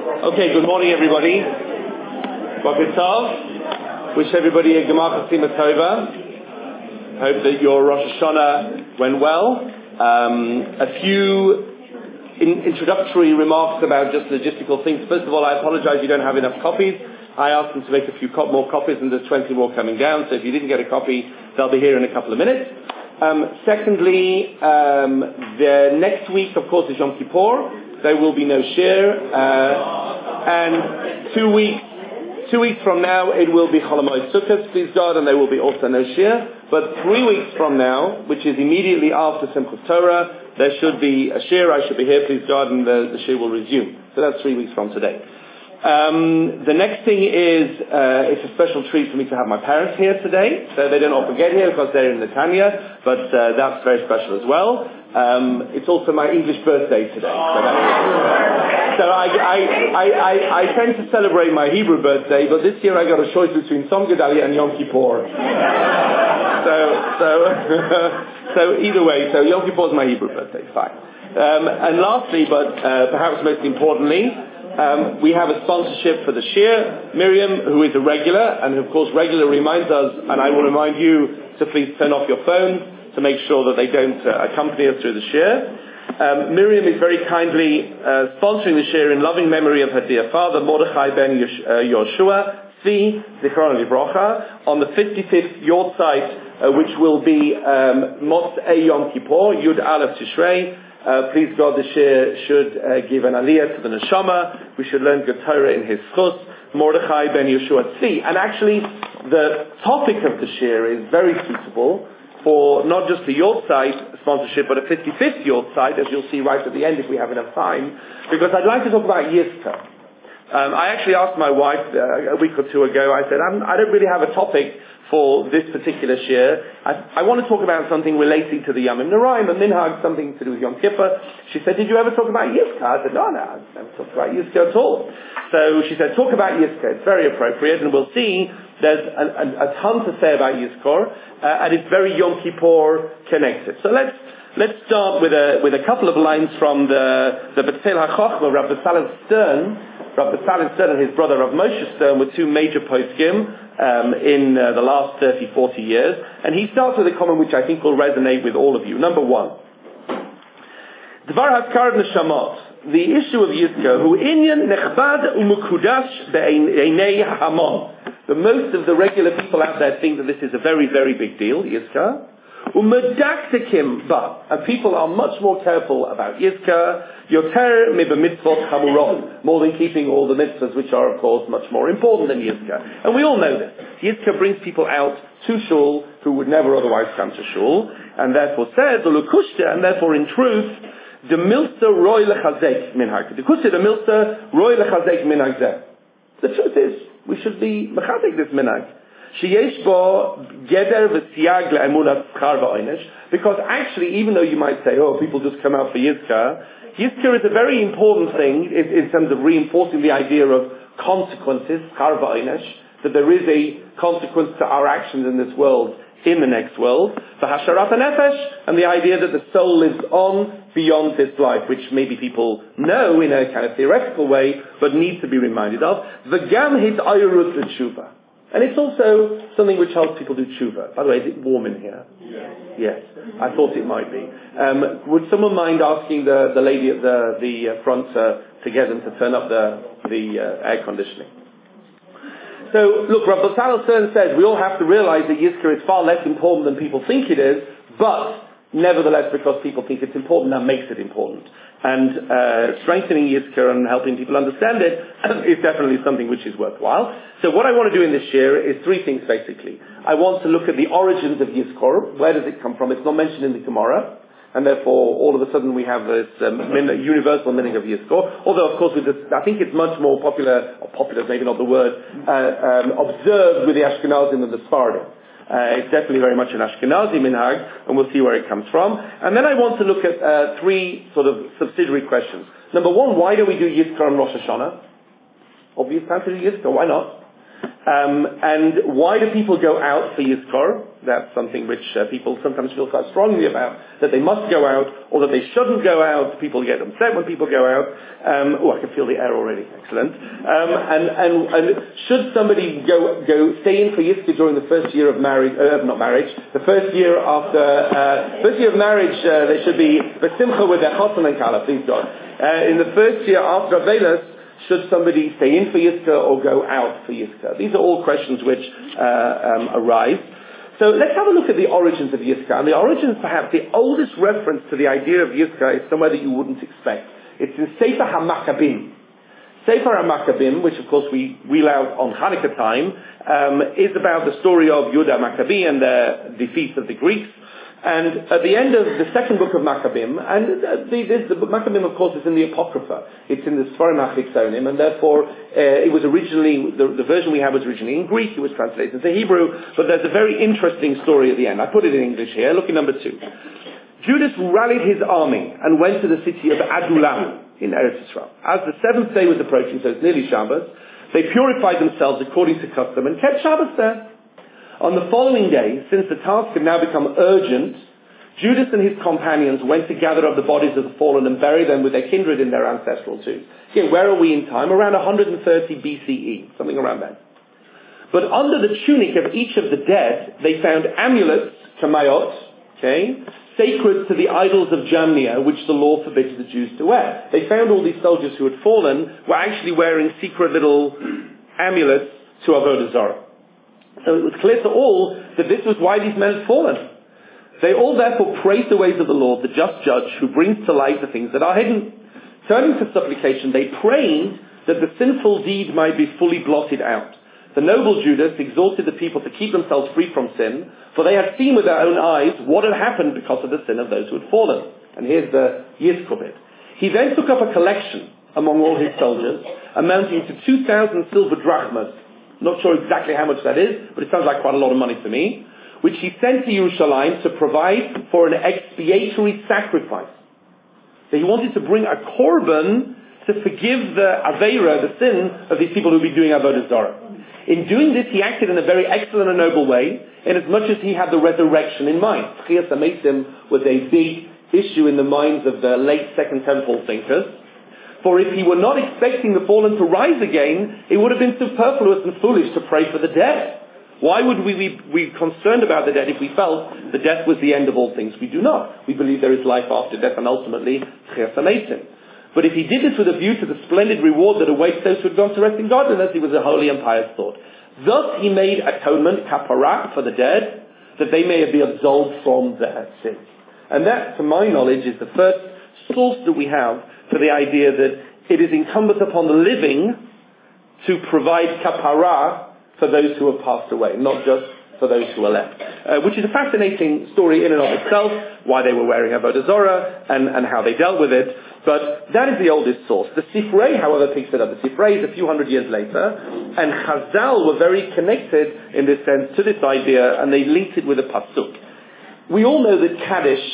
Okay, good morning everybody. Boker Tov. Wish everybody a Gemach Chatzima Tova. Hope that your Rosh Hashanah went well. A few introductory remarks about just logistical things. First of all, I apologize you don't have enough copies. I asked them to make a few more copies and there's 20 more coming down, so if you didn't get a copy, they'll be here in a couple of minutes. Secondly, the next week, of course, is Yom Kippur. There will be no shir, and 2 weeks from now it will be Chol Hamoed Sukkot, please God, and there will be also no shir. But 3 weeks from now, which is immediately after Simchas Torah, there should be a shir. I should be here, please God, and the shir will resume. So that's 3 weeks from today. The next thing is, it's a special treat for me to have my parents here today. So they don't often get here because they're in Netanya, but that's very special as well. It's also my English birthday today. So I tend to celebrate my Hebrew birthday, but this year I got a choice between Tzom Gedalia and Yom Kippur. So either way, so Yom Kippur is my Hebrew birthday, fine. And lastly, but perhaps most importantly, we have a sponsorship for the Shir. Miriam, who is a regular, and of course regular reminds us, and I will remind you to please turn off your phone to make sure that they don't accompany us through the Shir. Miriam is very kindly sponsoring the Shir in loving memory of her dear father, Mordechai ben Yoshua, Tzvi, Zichron Livrocha, on the 55th Yortzeit, which will be Motzei Yom Kippur, Yud Aleph Tishrei. Please God, the Shir should give an aliyah to the neshama. We should learn good Torah in his chus, Mordechai ben Yoshua Tzvi. And actually, the topic of the Shir is very suitable for not just the Yortzeit sponsorship, but a 55th Yortzeit, as you'll see right at the end if we have enough time, because I'd like to talk about Yizkor. I actually asked my wife a week or two ago, I said, I don't really have a topic for this particular shir. I want to talk about something relating to the Yamim Noraim and Minhag, something to do with Yom Kippur. She said, did you ever talk about Yizkor? I said, no, I've never talked about Yizkor at all. So she said, talk about Yizkor. It's very appropriate, and we'll see there's a ton to say about Yizkor, and it's very Yom Kippur connected. So let's start with a couple of lines from the B'Tzel HaChochma, Rav Betzalel Stern. Rav Betzalel Stern and his brother Rav Moshe Stern were two major poskim in the last 30, 40 years. And he starts with a comment which I think will resonate with all of you. Number one, Dvar Haskar Neshamot, the issue of Yizkor, hu inyan nechbad umukudash be'einei hamon. The most of the regular people out there think that this is a very, very big deal, Yizkor. Umedaktikim ba, and people are much more careful about Yizkor, yoter mitzvot chamurot, more than keeping all the mitzvahs, which are of course much more important than Yizkor. And we all know this. Yizkor brings people out to shul who would never otherwise come to shul, and therefore says, and therefore in truth, the milsa roy lechazek minhag. The kushta, the milsa roy lechazek minhag zeh. The truth is, we should be mechazek this minhag. Because actually, even though you might say, oh, people just come out for Yizkor, Yizkor is a very important thing in terms of reinforcing the idea of consequences, that there is a consequence to our actions in this world, in the next world, for Hasharat HaNefesh, and the idea that the soul lives on beyond this life, which maybe people know in a kind of theoretical way, but need to be reminded of. V'gam hit ayurut tshuva. And it's also something which helps people do tshuva. By the way, is it warm in here? Yes. I thought it might be. Would someone mind asking the lady at the front to get them to turn up the air conditioning? So, look, Rav Betzalel Stern says we all have to realize that Yizkor is far less important than people think it is, but nevertheless, because people think it's important, that makes it important. And strengthening Yizkor and helping people understand it is definitely something which is worthwhile. So what I want to do in this year is three things basically. I want to look at the origins of Yizkor. Where does it come from? It's not mentioned in the Gemara, and therefore all of a sudden we have this universal meaning of Yizkor. Although of course I think it's much more popular, or popular is maybe not the word, observed with the Ashkenazim than the Sephardim. It's definitely very much an Ashkenazi minhag, and we'll see where it comes from. And then I want to look at three sort of subsidiary questions. Number one, why do we do Yizkor on Rosh Hashanah? Obvious time to do Yizkor, why not? And why do people go out for Yizkor? That's something which people sometimes feel quite strongly about, that they must go out or that they shouldn't go out. People get upset when people go out. I can feel the air already. Excellent. And should somebody go stay in for Yizkor during the first year of marriage, the first year of marriage, they should be besimcha with their chosan and kala, please God. In the first year after Avelis, should somebody stay in for Yizkor or go out for Yizkor? These are all questions which arise. So let's have a look at the origins of Yizkor. And the origins, perhaps, the oldest reference to the idea of Yizkor is somewhere that you wouldn't expect. It's in Sefer HaMaccabim. Sefer HaMaccabim, which of course we wheel out on Hanukkah time, is about the story of Yehuda Maccabi and the defeat of the Greeks. And at the end of the second book of Maccabim, and the book Maccabim, of course, is in the Apocrypha. It's in the Sfarim HaChitzonim, and therefore it was originally, the version we have was originally in Greek, it was translated into Hebrew, but there's a very interesting story at the end. I put it in English here. Look at number 2. Judas rallied his army and went to the city of Adulam in Eretz Yisrael. As the seventh day was approaching, so it's nearly Shabbos, they purified themselves according to custom and kept Shabbos there. On the following day, since the task had now become urgent, Judas and his companions went to gather up the bodies of the fallen and bury them with their kindred in their ancestral tombs. Again, where are we in time? Around 130 BCE, something around that. But under the tunic of each of the dead, they found amulets, kamayot, sacred to the idols of Jamnia, which the law forbids the Jews to wear. They found all these soldiers who had fallen were actually wearing secret little amulets to Avodah Zarah. So it was clear to all that this was why these men had fallen. They all therefore praised the ways of the Lord, the just judge, who brings to light the things that are hidden. Turning to supplication, they prayed that the sinful deed might be fully blotted out. The noble Judas exhorted the people to keep themselves free from sin, for they had seen with their own eyes what had happened because of the sin of those who had fallen. And here's the Yizkor bit. He then took up a collection among all his soldiers, amounting to 2,000 silver drachmas. Not sure exactly how much that is, but it sounds like quite a lot of money to me, which he sent to Yerushalayim to provide for an expiatory sacrifice. So he wanted to bring a korban to forgive the aveira, the sin of these people who would be doing Avodah Zarah. In doing this, he acted in a very excellent and noble way, in as much as he had the resurrection in mind. Tchias HaMeisim was a big issue in the minds of the late Second Temple thinkers. For if he were not expecting the fallen to rise again, it would have been superfluous and foolish to pray for the dead. Why would we be concerned about the dead if we felt the death was the end of all things? We do not. We believe there is life after death and ultimately Tchias HaMeisim. But if he did this with a view to the splendid reward that awaits those who had gone to rest in God, then it was a holy and pious thought. Thus he made atonement, kapara, for the dead, that they may be absolved from their sins. And that, to my knowledge, is the first source that we have for the idea that it is incumbent upon the living to provide kapara for those who have passed away, not just for those who are left. Which is a fascinating story in and of itself, why they were wearing Avodah Zarah and how they dealt with it. But that is the oldest source. The Sifrei, however, picks it up. The Sifrei is a few hundred years later, and Chazal were very connected in this sense to this idea, and they linked it with a pasuk. We all know that Kaddish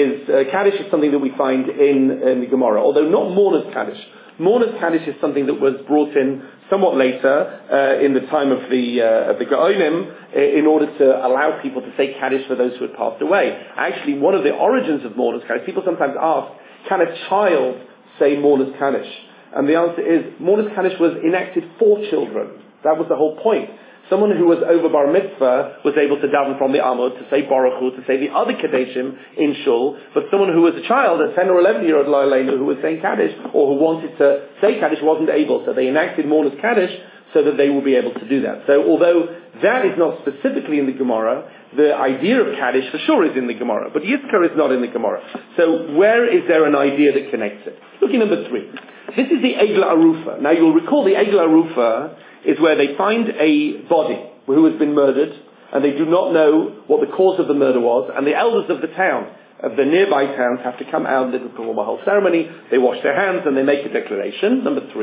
is something that we find in the Gemara, although not Mourner's Kaddish. Mourner's Kaddish is something that was brought in somewhat later in the time of the Gaonim in order to allow people to say Kaddish for those who had passed away. Actually, one of the origins of Mourner's Kaddish, people sometimes ask, can a child say Mourner's Kaddish? And the answer is, Mourner's Kaddish was enacted for children. That was the whole point. Someone who was over bar mitzvah was able to daven from the Amud, to say Baruch Hu, to say the other Kaddeshim in Shul, but someone who was a child, a 10 or 11-year-old Lo'aleinu, who was saying Kaddish, or who wanted to say Kaddish, wasn't able. So they enacted Mourner's Kaddish so that they will be able to do that. So although that is not specifically in the Gemara, the idea of Kaddish for sure is in the Gemara, but Yizkor is not in the Gemara. So where is there an idea that connects it? Look at number 3. This is the Egla Arufa. Now you'll recall the Egla Arufa is where they find a body who has been murdered, and they do not know what the cause of the murder was, and the elders of the town, of the nearby towns, have to come out and they perform a whole ceremony. They wash their hands and they make a declaration. Number 3,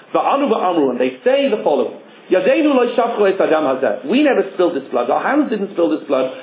and they say the following: we never spilled this blood. Our hands didn't spill this blood.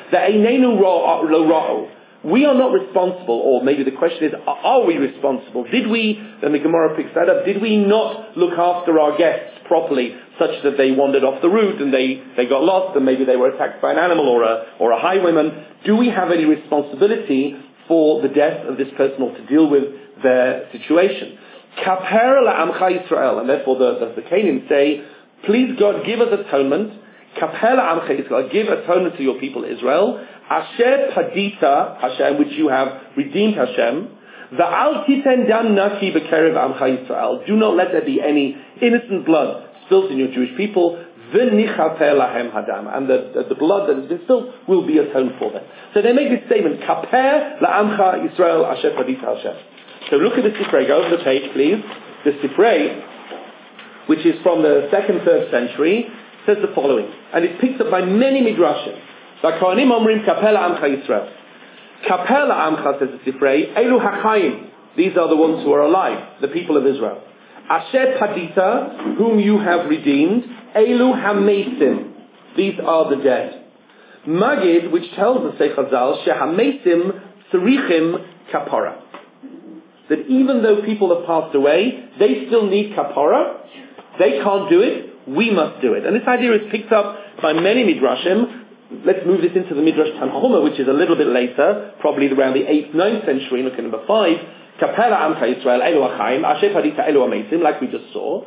We are not responsible, or maybe the question is, are we responsible? Did we, and the Gemara picks that up, did we not look after our guests properly, such that they wandered off the route and they got lost and maybe they were attacked by an animal or a highwayman, do we have any responsibility for the death of this person or to deal with their situation? Kaper la'amcha Yisrael, and therefore the Canaanites say, please God, give us atonement. Kaper la'amcha Yisrael, give atonement to your people Israel. Asher padita Hashem, which you have redeemed Hashem. Va'al titen dam naki b'kerev amcha Yisrael. Do not let there be any innocent blood spilled in your Jewish people. V'nichaper lahem hadam, and the blood that has been spilled will be atoned for them. So they make this statement: Kaper la'amcha Yisrael asher padita Hashem. So look at the Sifrei. Go over the page, please. The Sifrei, which is from the 2nd, 3rd century, says the following, and it's picked up by many midrashim. V'kohanim omrim Kaper la'amcha Yisrael. Kaper la'amcha, says the Sifrei, Elu hachayim. These are the ones who are alive, the people of Israel. Asher padita, whom you have redeemed. Elu hamesim. These are the dead. Magid, which tells us, say Chazal, shehamesim tzrichim kapara. That even though people have passed away, they still need kapara. They can't do it. We must do it. And this idea is picked up by many midrashim. Let's move this into the Midrash Tanchuma, which is a little bit later, probably around the 8th, 9th century. Look at number 5. Kapela Amcha Yisrael Elu Achaim Asher Padita Elu Amesim, like we just saw.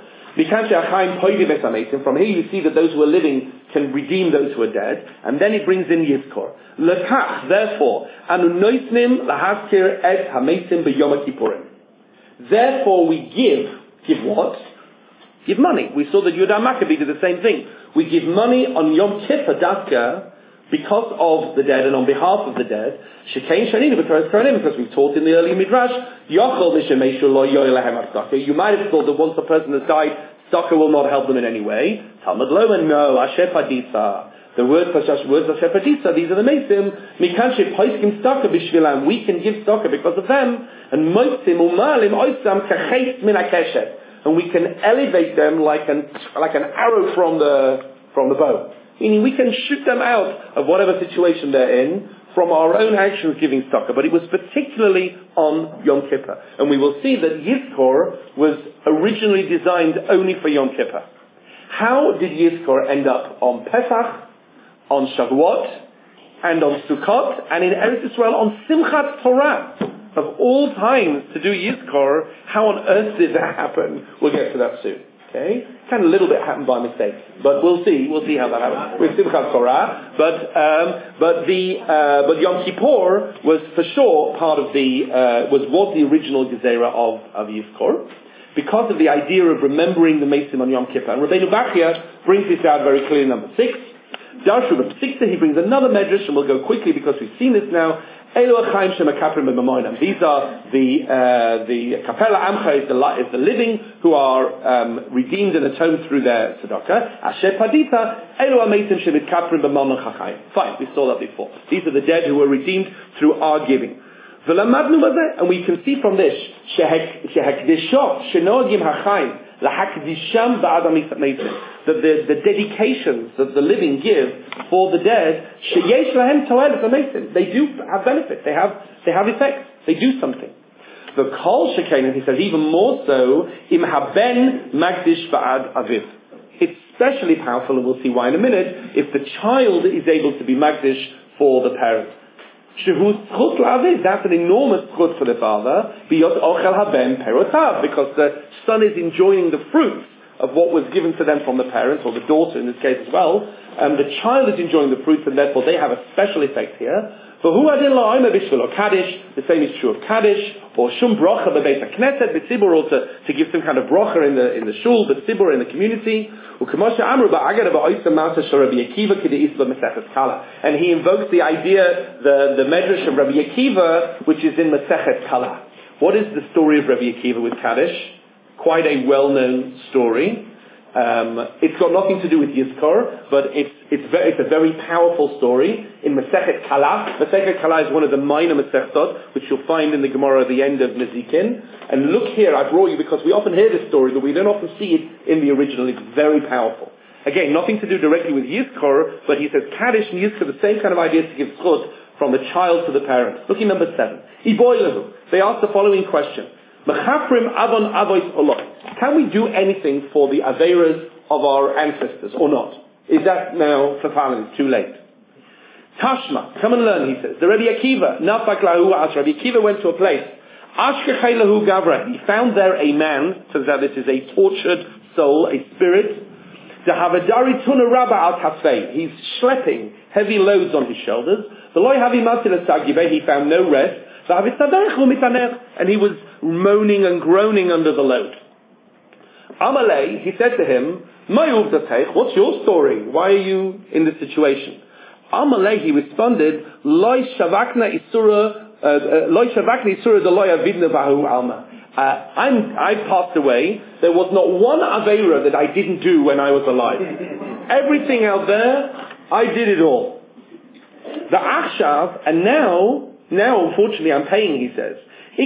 From here you see that those who are living can redeem those who are dead. And then he brings in Yizkor. Lekach, therefore, Anu Noisnim Lahaskir Et Hamesim B'Yom Kippurim. Therefore we give what? Give money. We saw that Yehuda Maccabee did the same thing. We give money on Yom Kippur Dafka because of the dead and on behalf of the dead. Shekein Shanina because we've taught in the early Midrash, Yochel Mishameshu Lo Yoyelahem Tzedakah. You might have thought that once a person has died, tzedakah will not help them in any way. Talmud Loman, no, Asher Padisa. The words Asher Padisa, these are the Mesim. Mikanshe Poiskim tzedakah b'shvilam. We can give tzedakah because of them. And Moisim Umalim Oisam Kachet Min HaKeshet. And we can elevate them like an arrow from the bow. Meaning we can shoot them out of whatever situation they're in from our own actions giving tzedakah. But it was particularly on Yom Kippur. And we will see that Yizkor was originally designed only for Yom Kippur. How did Yizkor end up on Pesach, on Shavuot, and on Sukkot, and in Eretz Yisrael on Simchat Torah? Of all times to do Yizkor, how on earth did that happen? We'll get to that soon. Okay? Kind of a little bit happened by mistake. But we'll see how that happens. With Simchat Torah. But Yom Kippur was for sure part of was the original Gezerah of Yizkor. Because of the idea of remembering the Mesim on Yom Kippur. And Rabbeinu Bachya brings this out very clearly in number 6. Darshu B'Psikta, he brings another medrash, and we'll go quickly because we've seen this now. These are the Kapela Amcha is the living who are redeemed and atoned through their tzedakah. Asher Padita Elu Ameitim Shemikaprim B'Mamon Chachayim. Fine, we saw that before. These are the dead who were redeemed through our giving. And we can see from this Shehakdishot Shenogim Hachayim Lahakdisham Ba'adam Meitim, that the dedications that the living give for the dead, sheyesh lahem toelet ameitim, they do have benefit, they have effects, they do something. The kol shekain, he says, even more so, im haben magdish ba'ad aviv. It's especially powerful, and we'll see why in a minute, if the child is able to be magdish for the parent. Shehu zchut la'aviv, that's an enormous zchut for the father, biyot ochel haben perotav, because the son is enjoying the fruits of what was given to them from the parents, or the daughter in this case as well. The child is enjoying the fruits, and therefore they have a special effect here. For who adin la'ayma bishvil or kaddish, the same is true of kaddish, or shum brocha b'beit hakneset, b'tzibur, or to give some kind of brocha in the shul, b'tzibur in the community. U'kemoshe amru ba'agad ba'oisam ma'aseh shel Rabbi Akiva k'de'is b'Masechet Kala. And he invokes the idea, the medrash of Rabbi Akiva, which is in Masechet Kala. What is the story of Rabbi Akiva with kaddish? Quite a well-known story. It's got nothing to do with Yizkor, but it's a very powerful story in Masechet Kala. Masechet Kala is one of the minor Masechtot, which you'll find in the Gemara at the end of Nezikin. And look here, I brought you because we often hear this story, but we don't often see it in the original. It's very powerful. Again, nothing to do directly with Yizkor, but he says Kaddish and Yizkor, the same kind of idea to give zchut from the child to the parent. Look at number 7. Iboilahu. They ask the following question. Can we do anything for the Averas of our ancestors, or not? Is that now for families too late? Tashma, come and learn, he says. The Rabbi Akiva, Nafak lahu as Rabbi Akiva went to a place. Ashkechei lahu gavra. He found there a man, turns out this is a tortured soul, a spirit. Dahavadari tuna rabba al tasfei. He's schlepping heavy loads on his shoulders. He found no rest. And he was moaning and groaning under the load. Amalei, he said to him, what's your story? Why are you in this situation? Amalei, he responded, I passed away. There was not one Aveira that I didn't do when I was alive. Everything out there, I did it all. The Achshav, and now unfortunately I'm paying, he says.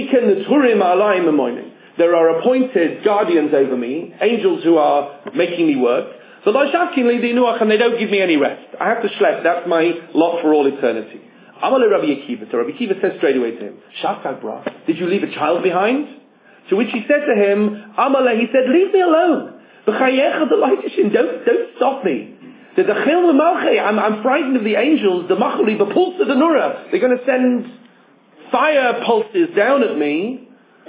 There are appointed guardians over me, angels who are making me work. And they don't give me any rest. I have to schlep. That's my lot for all eternity. Amalei Rabbi Akiva. So Rabbi Akiva said straight away to him, Shafak bra, did you leave a child behind? To which he said to him, Amalei, he said, leave me alone. Don't stop me. I'm frightened of the angels. They're going to send fire pulses down at me.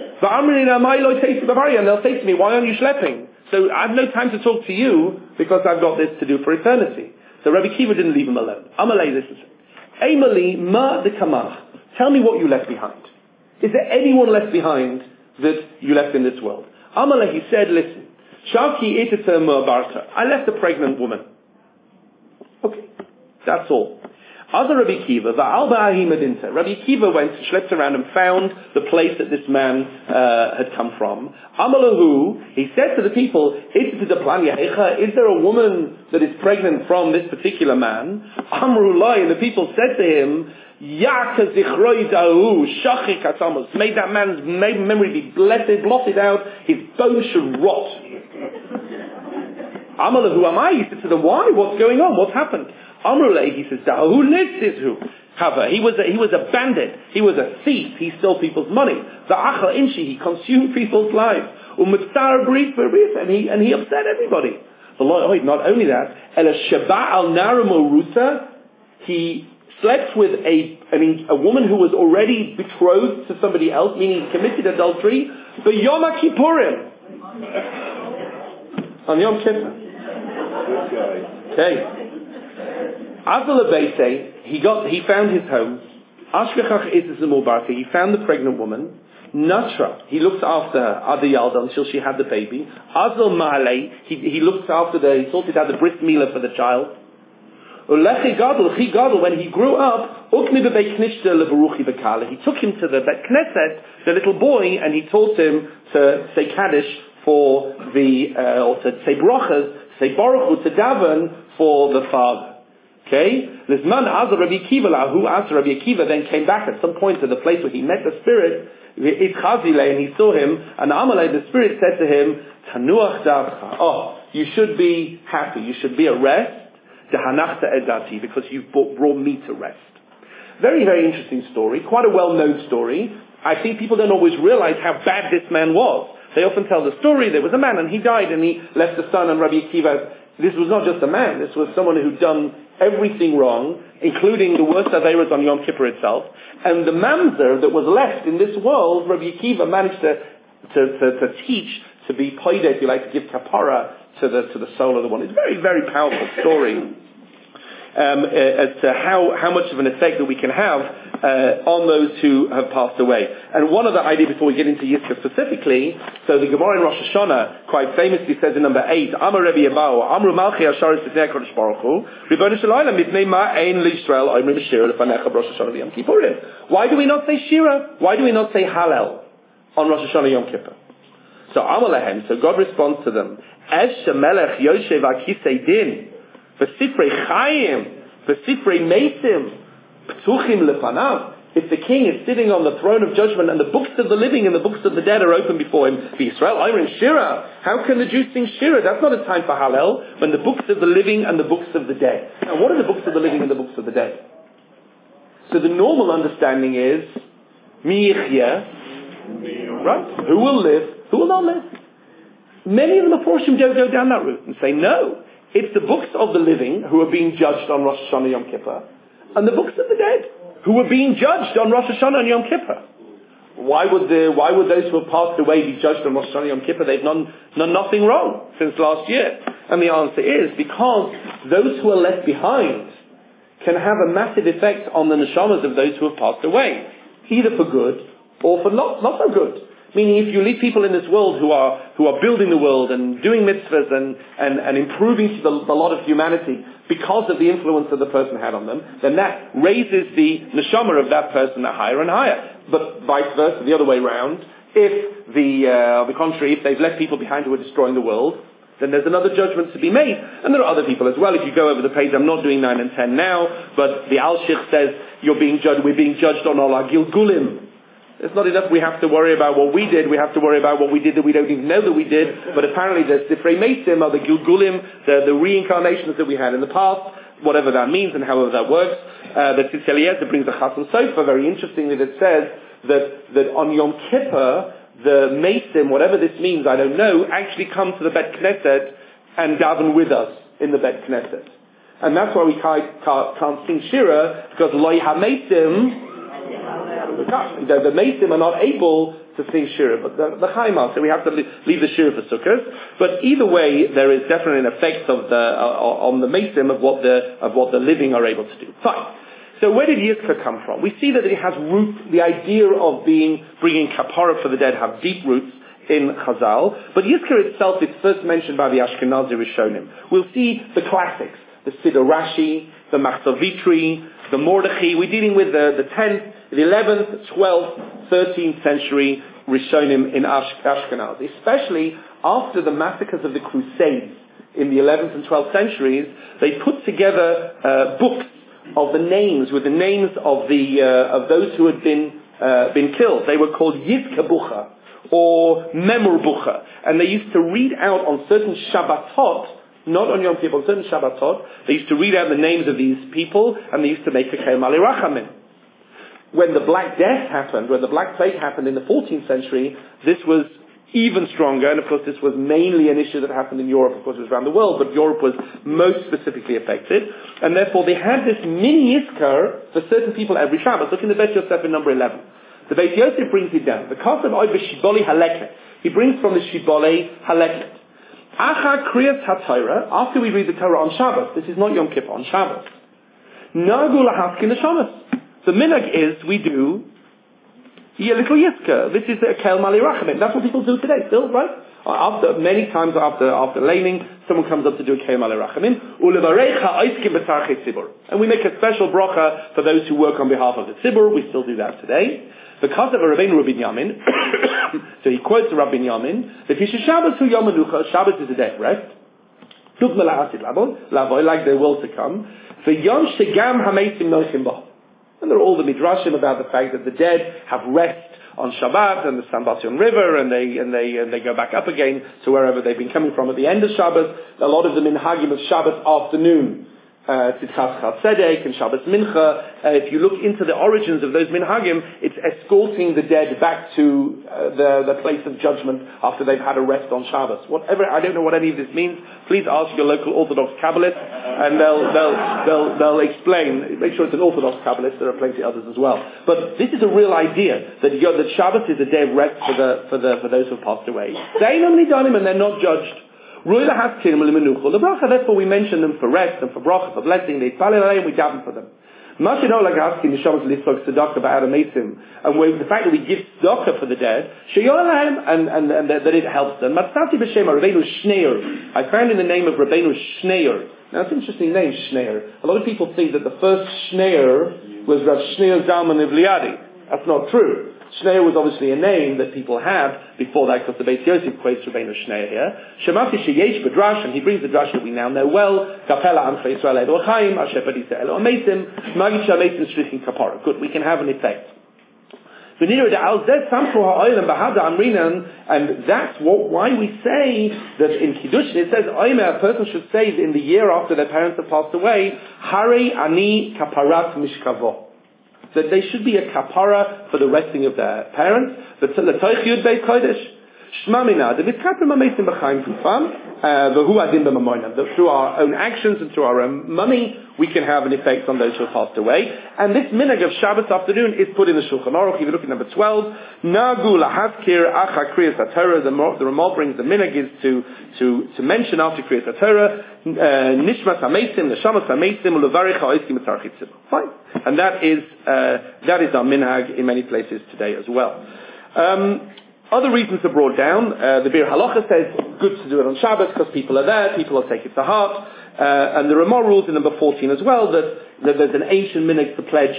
And they'll say to me, why aren't you schlepping? So I have no time to talk to you because I've got this to do for eternity. So Rabbi Akiva didn't leave him alone. Amalei, this is it. Amali ma de kamach. Tell me what you left behind. Is there anyone left behind that you left in this world? Amalei, he said, listen. Shavki itata mu'abarta. I left a pregnant woman. Okay, that's all. Other Rabbi Akiva, Rabbi Akiva went, schlepped around and found the place that this man had come from. Amalahu, he said to the people, is there a woman that is pregnant from this particular man? Amrullah, and the people said to him, may that man's memory be blotted out, his bones should rot. Amalahu, am I? He said to them, why? What's going on? What's happened? Amrullah, he says, who lives is who? He was a bandit. He was a thief. He stole people's money. The Achal Inshi, he consumed people's lives. And he upset everybody. Not only that, he slept with a woman who was already betrothed to somebody else, meaning he committed adultery, for Yom Kippurim. On Yom Kippur. Okay. Azal Abeise, he found his home. Ashkechach Itzimul he found the pregnant woman. Natra, he looked after her, Adiyalda, until she had the baby. Azal Ma'alei, he looked after he sorted out the bris milah for the child. Ulechi Gadol, when he grew up, Ukmi Bebei Knishta Lebaruchi Bekala, he took him to the Bet Knesset, the little boy, and he taught him to say Kaddish or to say brachas, say baruch Hu, to daven for the father. Okay? Lizman Azar Rabbi Akiva, who asked Rabbi Akiva, then came back at some point to the place where he met the spirit, and he saw him, and Amalei, the spirit said to him, Tanuach davcha. Oh, you should be happy, you should be at rest, Dehanachta edati, because you've brought me to rest. Very, very interesting story, quite a well-known story. I think people don't always realize how bad this man was. They often tell the story, there was a man and he died and he left a son, and Rabbi Akiva, this was not just a man, this was someone who'd done everything wrong, including the worst Aveiros on Yom Kippur itself. And the mamzer that was left in this world, Rabbi Akiva managed to teach, to be poide, if you like, to give kapara to the soul of the one. It's a very, very powerful story as to how much of an effect that we can have on those who have passed away. And one other idea before we get into Yizkor specifically, so the Gemara in Rosh Hashanah quite famously says in number 8, Amar Rebbe Yabao, Amru Malchi Asharis B'nei HaKadosh Baruch Hu, Ribono Shel Olam, Mipnei Ma Ein L'Yisrael Oimrim Shira Lefanecha B'Rosh Hashanah V'Yom Kippurim. Why do we not say Shira? Why do we not say Hallel on Rosh Hashanah Yom Kippur? So Amar Lehem, so God responds to them, Esh Shemelech Yoshev HaKisei Din, V'Sifrei Chayim, V'Sifrei Meisim, P'tuchim Lefanav. If the king is sitting on the throne of judgment and the books of the living and the books of the dead are open before him, Israel, Iron Shira, how can the Jews sing Shira? That's not a time for Hallel, when the books of the living and the books of the dead. Now, what are the books of the living and the books of the dead? So the normal understanding is, Mi Yichya, right? Who will live? Who will not live? Many of the Meforshim don't go down that route and say, no, it's the books of the living who are being judged on Rosh Hashanah Yom Kippur, and the books of the dead who are being judged on Rosh Hashanah and Yom Kippur. Why would those who have passed away be judged on Rosh Hashanah Yom Kippur? They've done nothing wrong since last year. And the answer is because those who are left behind can have a massive effect on the neshamas of those who have passed away, either for good or for not so good. Meaning, if you leave people in this world who are building the world and doing mitzvahs and improving the lot of humanity because of the influence that the person had on them, then that raises the neshama of that person higher and higher. But vice versa, the other way around, if the contrary, if they've left people behind who are destroying the world, then there's another judgment to be made. And there are other people as well. If you go over the page, I'm not doing 9 and 10 now, but the Al-Shikh says we're being judged on all our Gilgulim. It's not enough we have to worry about what we did, we have to worry about what we did that we don't even know that we did, but apparently there's Sifrei Mesim, or the Gilgulim, the reincarnations that we had in the past, whatever that means and however that works. The Tzitz Eliezer brings a Chasam Sofer, very interestingly, that says that on Yom Kippur, the Mesim, whatever this means, I don't know, actually come to the Bet Knesset and daven with us in the Bet Knesset. And that's why we can't sing Shira, because Loi HaMesim, the Mesim are not able to sing Shira, but the Chaimah, so we have to leave the Shira for Sukkot. But either way, there is definitely an effect on the Mesim of what the living are able to do. Fine. So where did Yizkar come from? We see that it has roots, the idea of bringing kapara for the dead have deep roots in Chazal, but Yizkar itself is first mentioned by the Ashkenazi Rishonim. We'll see the classics, the Siddur Rashi, the Machzavitri, the Mordechai. We're dealing with the 10th, the 11th, 12th, 13th century Rishonim in Ashkenaz, especially after the massacres of the Crusades in the 11th and 12th centuries. They put together books of the names, with the names of those who had been killed. They were called Yizka Bucha or Memor Bucha, and they used to read out on certain Shabbatot, not on Yom Kippur, on certain Shabbatot. They used to read out the names of these people, and they used to make a Kel Mali Rachamim. When the Black Death happened, when the Black Plague happened in the 14th century, this was even stronger, and of course this was mainly an issue that happened in Europe. Of course it was around the world, but Europe was most specifically affected, and therefore they had this mini Yizkar for certain people every Shabbos. Look in the Bet Yosef in number 11. The Beit Yosef brings it down. The Kasav Oy B'Shiboli Haleket. He brings from the Shiboli Haleket. Acha Kriyas HaTorah, after we read the Torah on Shabbos, this is not Yom Kippur, on Shabbos. Nagu Lahaskin Shabbos. The minhag is we do a little Yizkar. This is a Kel Mali Rachamim. That's what people do today still, right? Many times after laning, someone comes up to do a Kel Mali Rachamim. And we make a special bracha for those who work on behalf of the Tzibur. We still do that today. Because of Rabbeinu Rabbi Yamin, so he quotes Rabbi Yamin, that Shabbos hu Yom Menucha, Shabbos is a day of rest. Like the world to come. For Yom Shegam Hameisim Nochim Bo. And there are all the midrashim about the fact that the dead have rest on Shabbat and the Sambatyon River, and they go back up again to wherever they've been coming from at the end of Shabbos. A lot of the minhagim of Shabbos afternoon, Tzidkas Chatzedek and Shabbos Mincha. If you look into the origins of those minhagim, it's escorting the dead back to the place of judgment after they've had a rest on Shabbos. Whatever, I don't know what any of this means. Please ask your local Orthodox Kabbalist, and they'll explain. Make sure it's an Orthodox Kabbalist. There are plenty others as well. But this is a real idea that Shabbos is a day of rest for those who have passed away. They normally done him, and they're not judged. Therefore we mention them for rest and for bracha, for blessing. They fall and we daven for them. And the fact that we give tzedakah for the dead, and that it helps them. I found in the name of Rabbeinu Shneir. Now it's an interesting name, Shneir. A lot of people think that the first Shneir was Rav Shneir Zalman of Liadi. That's not true. Shneir was obviously a name that people had before that, because the Beit Yosef quotes Rabbeinu Shneir here. Shemati sheyesh b'drash, and he brings the drash that we now know well. Kapela Anfei Yisrael Edo Chaim, Asher Padisa Elo Amesim, Magid Shamesim Shrichim Kapara. Good, we can have an effect. And that's why we say that in Kiddushin it says, a person should say in the year after their parents have passed away, Hare Ani Kaparat Mishkavo. That they should be a kapara for the resting of their parents. But the Toich Yud Beit Kodesh. Shmamina, the mitkaprim amesim b'chaim gufam, v'hu adin b'mamoinam. Through our own actions and through our own money, we can have an effect on those who have passed away. And this minhag of Shabbos afternoon is put in the Shulchan Aruch. If you look at number 12, Nagu lahaskir acha kriyas haTorah. The Ramah brings the minhag is to mention after kriyas haTorah, nishmas hamesim, neshamas hamesim, ulevarich ha'osim etarchitzim. Fine. And that is our minhag in many places today as well. Other reasons are brought down. The Bir Halacha says good to do it on Shabbos because people are there, people will take it to heart. And the Ramah rules in number 14 as well that there's an ancient minhag to pledge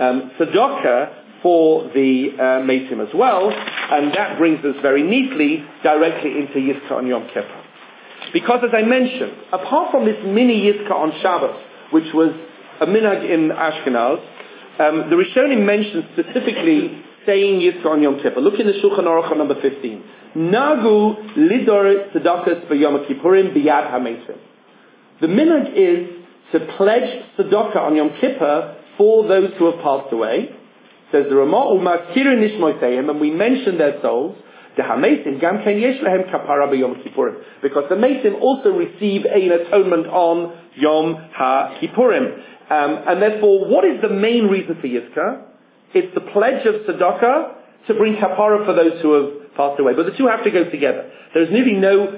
tzedakah for the Meitim as well, and that brings us very neatly directly into Yizkar on Yom Kippur. Because as I mentioned, apart from this mini Yizkar on Shabbos, which was a minhag in Ashkenaz, the Rishonim mentioned specifically saying Yizkar on Yom Kippur. Look in the Shulchan Aruch on number 15. Nagu lidor tzedakahs b'Yom Kippurim biyad hamesim. The minhag is to pledge tzedakah on Yom Kippur for those who have passed away. Says the Ramah, u'makirin nishmoteim, and we mention their souls. The hamesim gam ken yesh lehem kapara b'Yom Kippurim, because the mesim also receive an atonement on Yom HaKippurim. And therefore, what is the main reason for Yizkar? It's the pledge of tzedakah to bring kapara for those who have passed away. But the two have to go together. There's nearly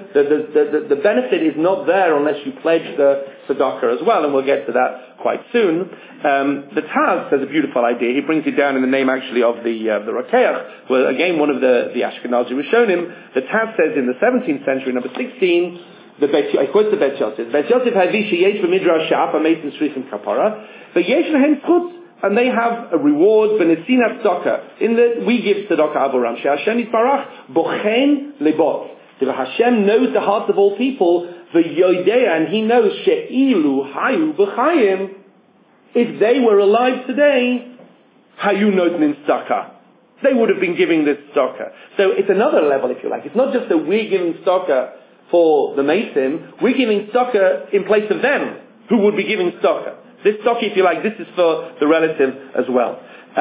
the benefit is not there unless you pledge the tzedakah as well, and we'll get to that quite soon. The Taz has a beautiful idea. He brings it down in the name actually of the Rokeach, where again one of the Ashkenazi Rishonim. The Taz says in the 17th century, number 16, I quote the Bet Yosef. Bet Yosef havishi yesh b'midrash she'apa meitim shrichim kapara, v'yesh lehem zchut, and they have a reward b'nesinat tzedakah. In that we give tzedakah avoram she'Hashem yitbarach bochen lebot. Hashem knows the hearts of all people. V'yodea, and He knows she'ilu hayu b'chayim. If they were alive today, hayu notnin tzedakah. They would have been giving this tzedakah. So it's another level, if you like. It's not just that we're giving tzedakah for the Meisim, we're giving tzedakah in place of them, who would be giving tzedakah. This tzedakah, if you like, this is for the relative as well.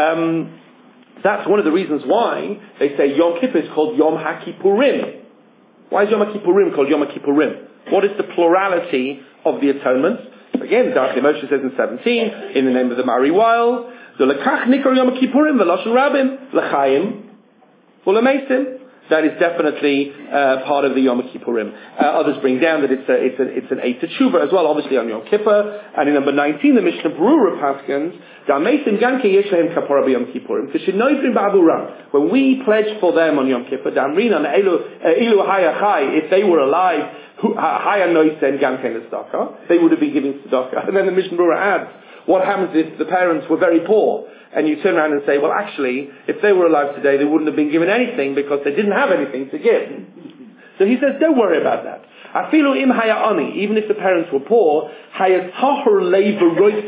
That's one of the reasons why they say Yom Kippur is called Yom HaKippurim. Why is Yom HaKippurim called Yom HaKippurim? What is the plurality of the atonements? Again, Darkei Moshe says in 17, in the name of the Mari Weil, the Lekach Nikor Yom HaKippurim, V'Lashon Rabim, L'chaim, U'Lemeisim. That is definitely part of the Yom Kippurim. Others bring down that it's an Eid Teshuvah as well, obviously on Yom Kippur. And in number 19, the Mishnah Berurah paskins, Da'ameisim ganke yesh lehem kapara b'Yom Kippurim, K'shenoivrim ba'avuram. When we pledge for them on Yom Kippur, Da'amrinan ilu haya chai, if they were alive, haya noisen ganke l'tzedakah, they would have been giving tzedakah. And then the Mishnah Berurah adds, what happens if the parents were very poor? And you turn around and say, well, actually, if they were alive today, they wouldn't have been given anything because they didn't have anything to give. So he says, don't worry about that. Afilu im haya ani, even if the parents were poor, haya tahor leiv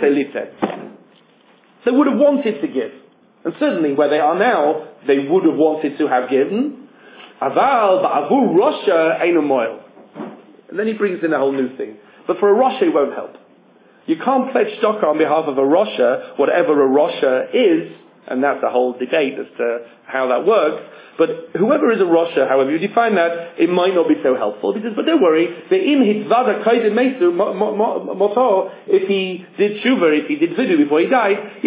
they would have wanted to give. And certainly where they are now, they would have wanted to have given. Aval ba'avur rosha einu moil. And then he brings in a whole new thing. But for a rosha, it won't help. You can't pledge tzedakah on behalf of a rosha, whatever a rosha is, and that's a whole debate as to how that works. But whoever is a rosha, however you define that, it might not be so helpful. He says, but don't worry, if he did shuvah, if he did vidu before he died,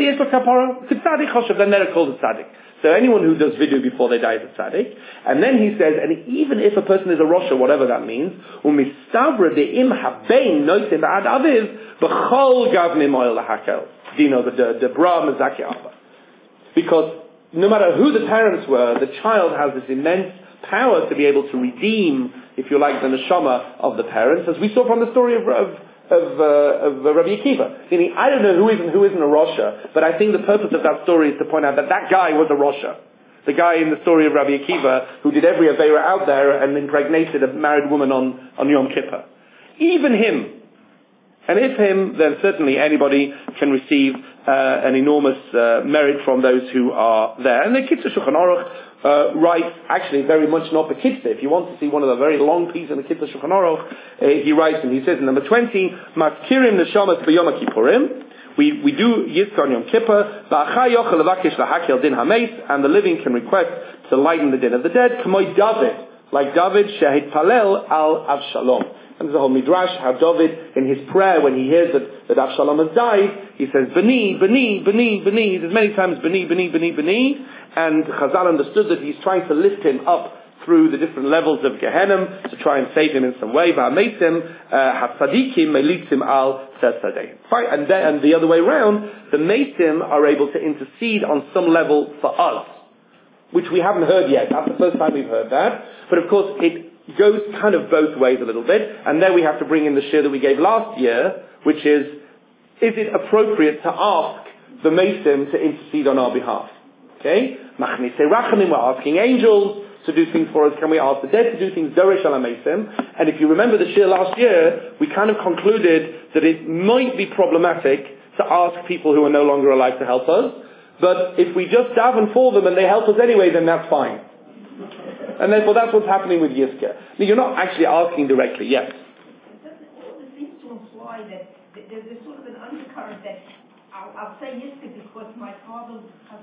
then they're called a tzaddik. So anyone who does vidu before they die is a tzaddik. And then he says, and even if a person is a rosha, whatever that means, because no matter who the parents were, the child has this immense power to be able to redeem, if you like, the neshama of the parents, as we saw from the story of Rabbi Akiva. Meaning, I don't know who isn't a rosha, but I think the purpose of that story is to point out that guy was a rosha. The guy in the story of Rabbi Akiva who did every Aveira out there and impregnated a married woman on Yom Kippur. Even him. And if him, then certainly anybody can receive an enormous merit from those who are there. And the Kitzur Shulchan Aruch writes, actually very much not the Kitzur. If you want to see one of the very long pieces in the Kitzur Shulchan Aruch, he writes, and he says in number 20, Maskirim neshamas b'Yom Kippurim. We do Yizkar on Yom Kippur, and the living can request to lighten the din of the dead. K'moy David, like David, shehit palel al Avshalom. And there's a whole midrash how David, in his prayer, when he hears that Avshalom has died, he says, Bani, Bani, Bani, Bani. There's many times Bani, Bani, Bani, Bani. And Chazal understood that he's trying to lift him up through the different levels of Gehenna to try and save him in some way. Va'ameitim hatzadikim melitzim al tzadei. And the other way around, the meitim are able to intercede on some level for us, which we haven't heard yet. That's the first time we've heard that. But of course, it goes kind of both ways a little bit. And then we have to bring in the shir that we gave last year, which is it appropriate to ask the meitim to intercede on our behalf? Okay? Machnise rachamim, we're asking angels to do things for us. Can we ask the dead to do things? Dorish ala meisim. And if you remember the shir last year, we kind of concluded that it might be problematic to ask people who are no longer alive to help us. But if we just daven for them and they help us anyway, then that's fine. And therefore that's what's happening with Yizka. Now, you're not actually asking directly, yes. It seems to imply that there's sort of an undercurrent that I'll say Yizka because my father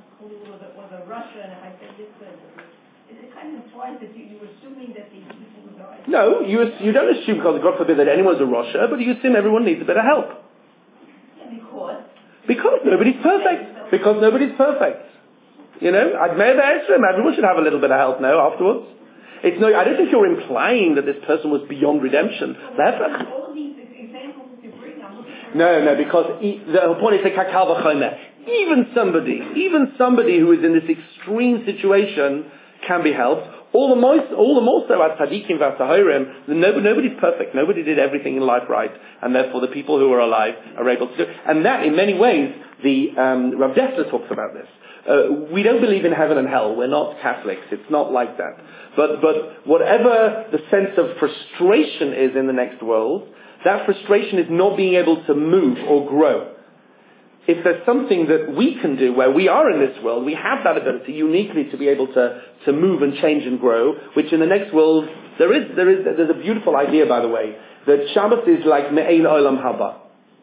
was a Russia, and if I say Yizka, it kind of implies that you're assuming that these people who died. No, you don't assume because God forbid that anyone's a Russia, but you assume everyone needs a bit of help. Yeah, because nobody's perfect. Because nobody's perfect. You know, everyone should have a little bit of help now afterwards. I don't think you're implying that this person was beyond redemption. All of these examples that you bring, No, because the point is kakal v'chomer. Even somebody who is in this extreme situation can be helped. All the more so as tzaddikim v'tahirim. Nobody's perfect. Nobody did everything in life right, and therefore the people who are alive are able to do. And that, in many ways, the Rav Dessler talks about this. We don't believe in heaven and hell. We're not Catholics. It's not like that. But whatever the sense of frustration is in the next world, that frustration is not being able to move or grow. If there's something that we can do where we are in this world, we have that ability uniquely to be able to move and change and grow, which in the next world, there's a beautiful idea, by the way, that Shabbos is like me'ein olam haba.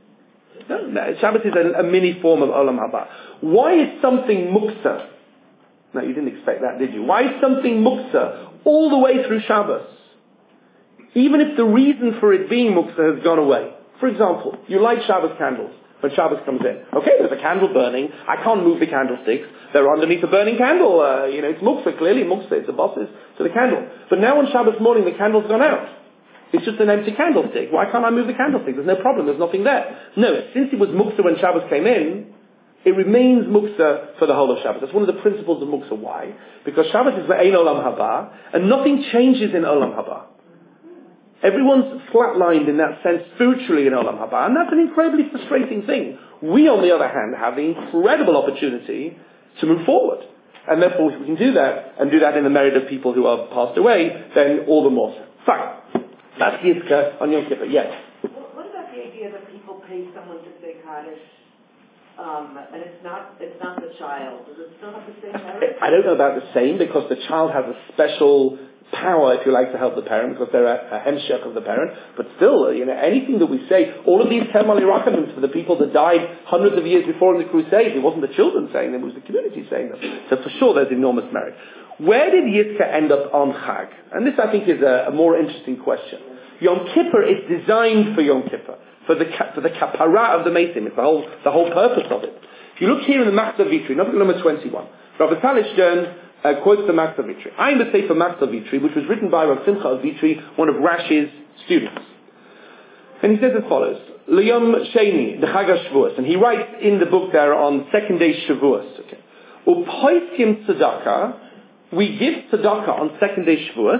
Shabbos is a mini form of olam haba. Why is something muksa? No, you didn't expect that, did you? Why is something muksa all the way through Shabbos? Even if the reason for it being muksa has gone away. For example, you light Shabbos candles when Shabbos comes in. Okay, there's a candle burning. I can't move the candlesticks. They're underneath a burning candle. It's muksa, clearly muksa. It's the bosses to the candle. But now on Shabbos morning, the candle's gone out. It's just an empty candlestick. Why can't I move the candlestick? There's no problem. There's nothing there. No, since it was muksa when Shabbos came in, it remains muksa for the whole of Shabbos. That's one of the principles of muksa. Why? Because Shabbos is ve'ein olam haba, and nothing changes in olam haba. Everyone's flatlined in that sense spiritually in olam haba, and that's an incredibly frustrating thing. We, on the other hand, have the incredible opportunity to move forward. And therefore, if we can do that, and do that in the merit of people who have passed away, then all the more so. Fine. That's Yizka on Yom Kippur. Yes? What about the idea that people pay someone to say Kaddish, and it's not the child? Does it still have the same merit? I don't know about the same, because the child has a special power, if you like, to help the parent, because they're a hemshech of the parent. But still, anything that we say, all of these Termali Rachamim for the people that died hundreds of years before in the Crusades, it wasn't the children saying them, it was the community saying them. So for sure there's enormous merit. Where did Yizka end up on Chag? And this, I think, is a more interesting question. Yom Kippur is designed for Yom Kippur, for the kapara of the Meisim. It's the whole purpose of it. If you look here in the Machzor Vitri, number 21, Rav Tal Stern quotes the Machzor Vitri. I'm the Sefer Machzor Vitri, which was written by Rav Simcha of Vitri, one of Rashi's students. And he says as follows, L'yom Sheni, the Chag HaShavuos, and he writes in the book there on second day Shavuos, okay, U'poiskim tzedakah, we give tzedakah on second day Shavuos,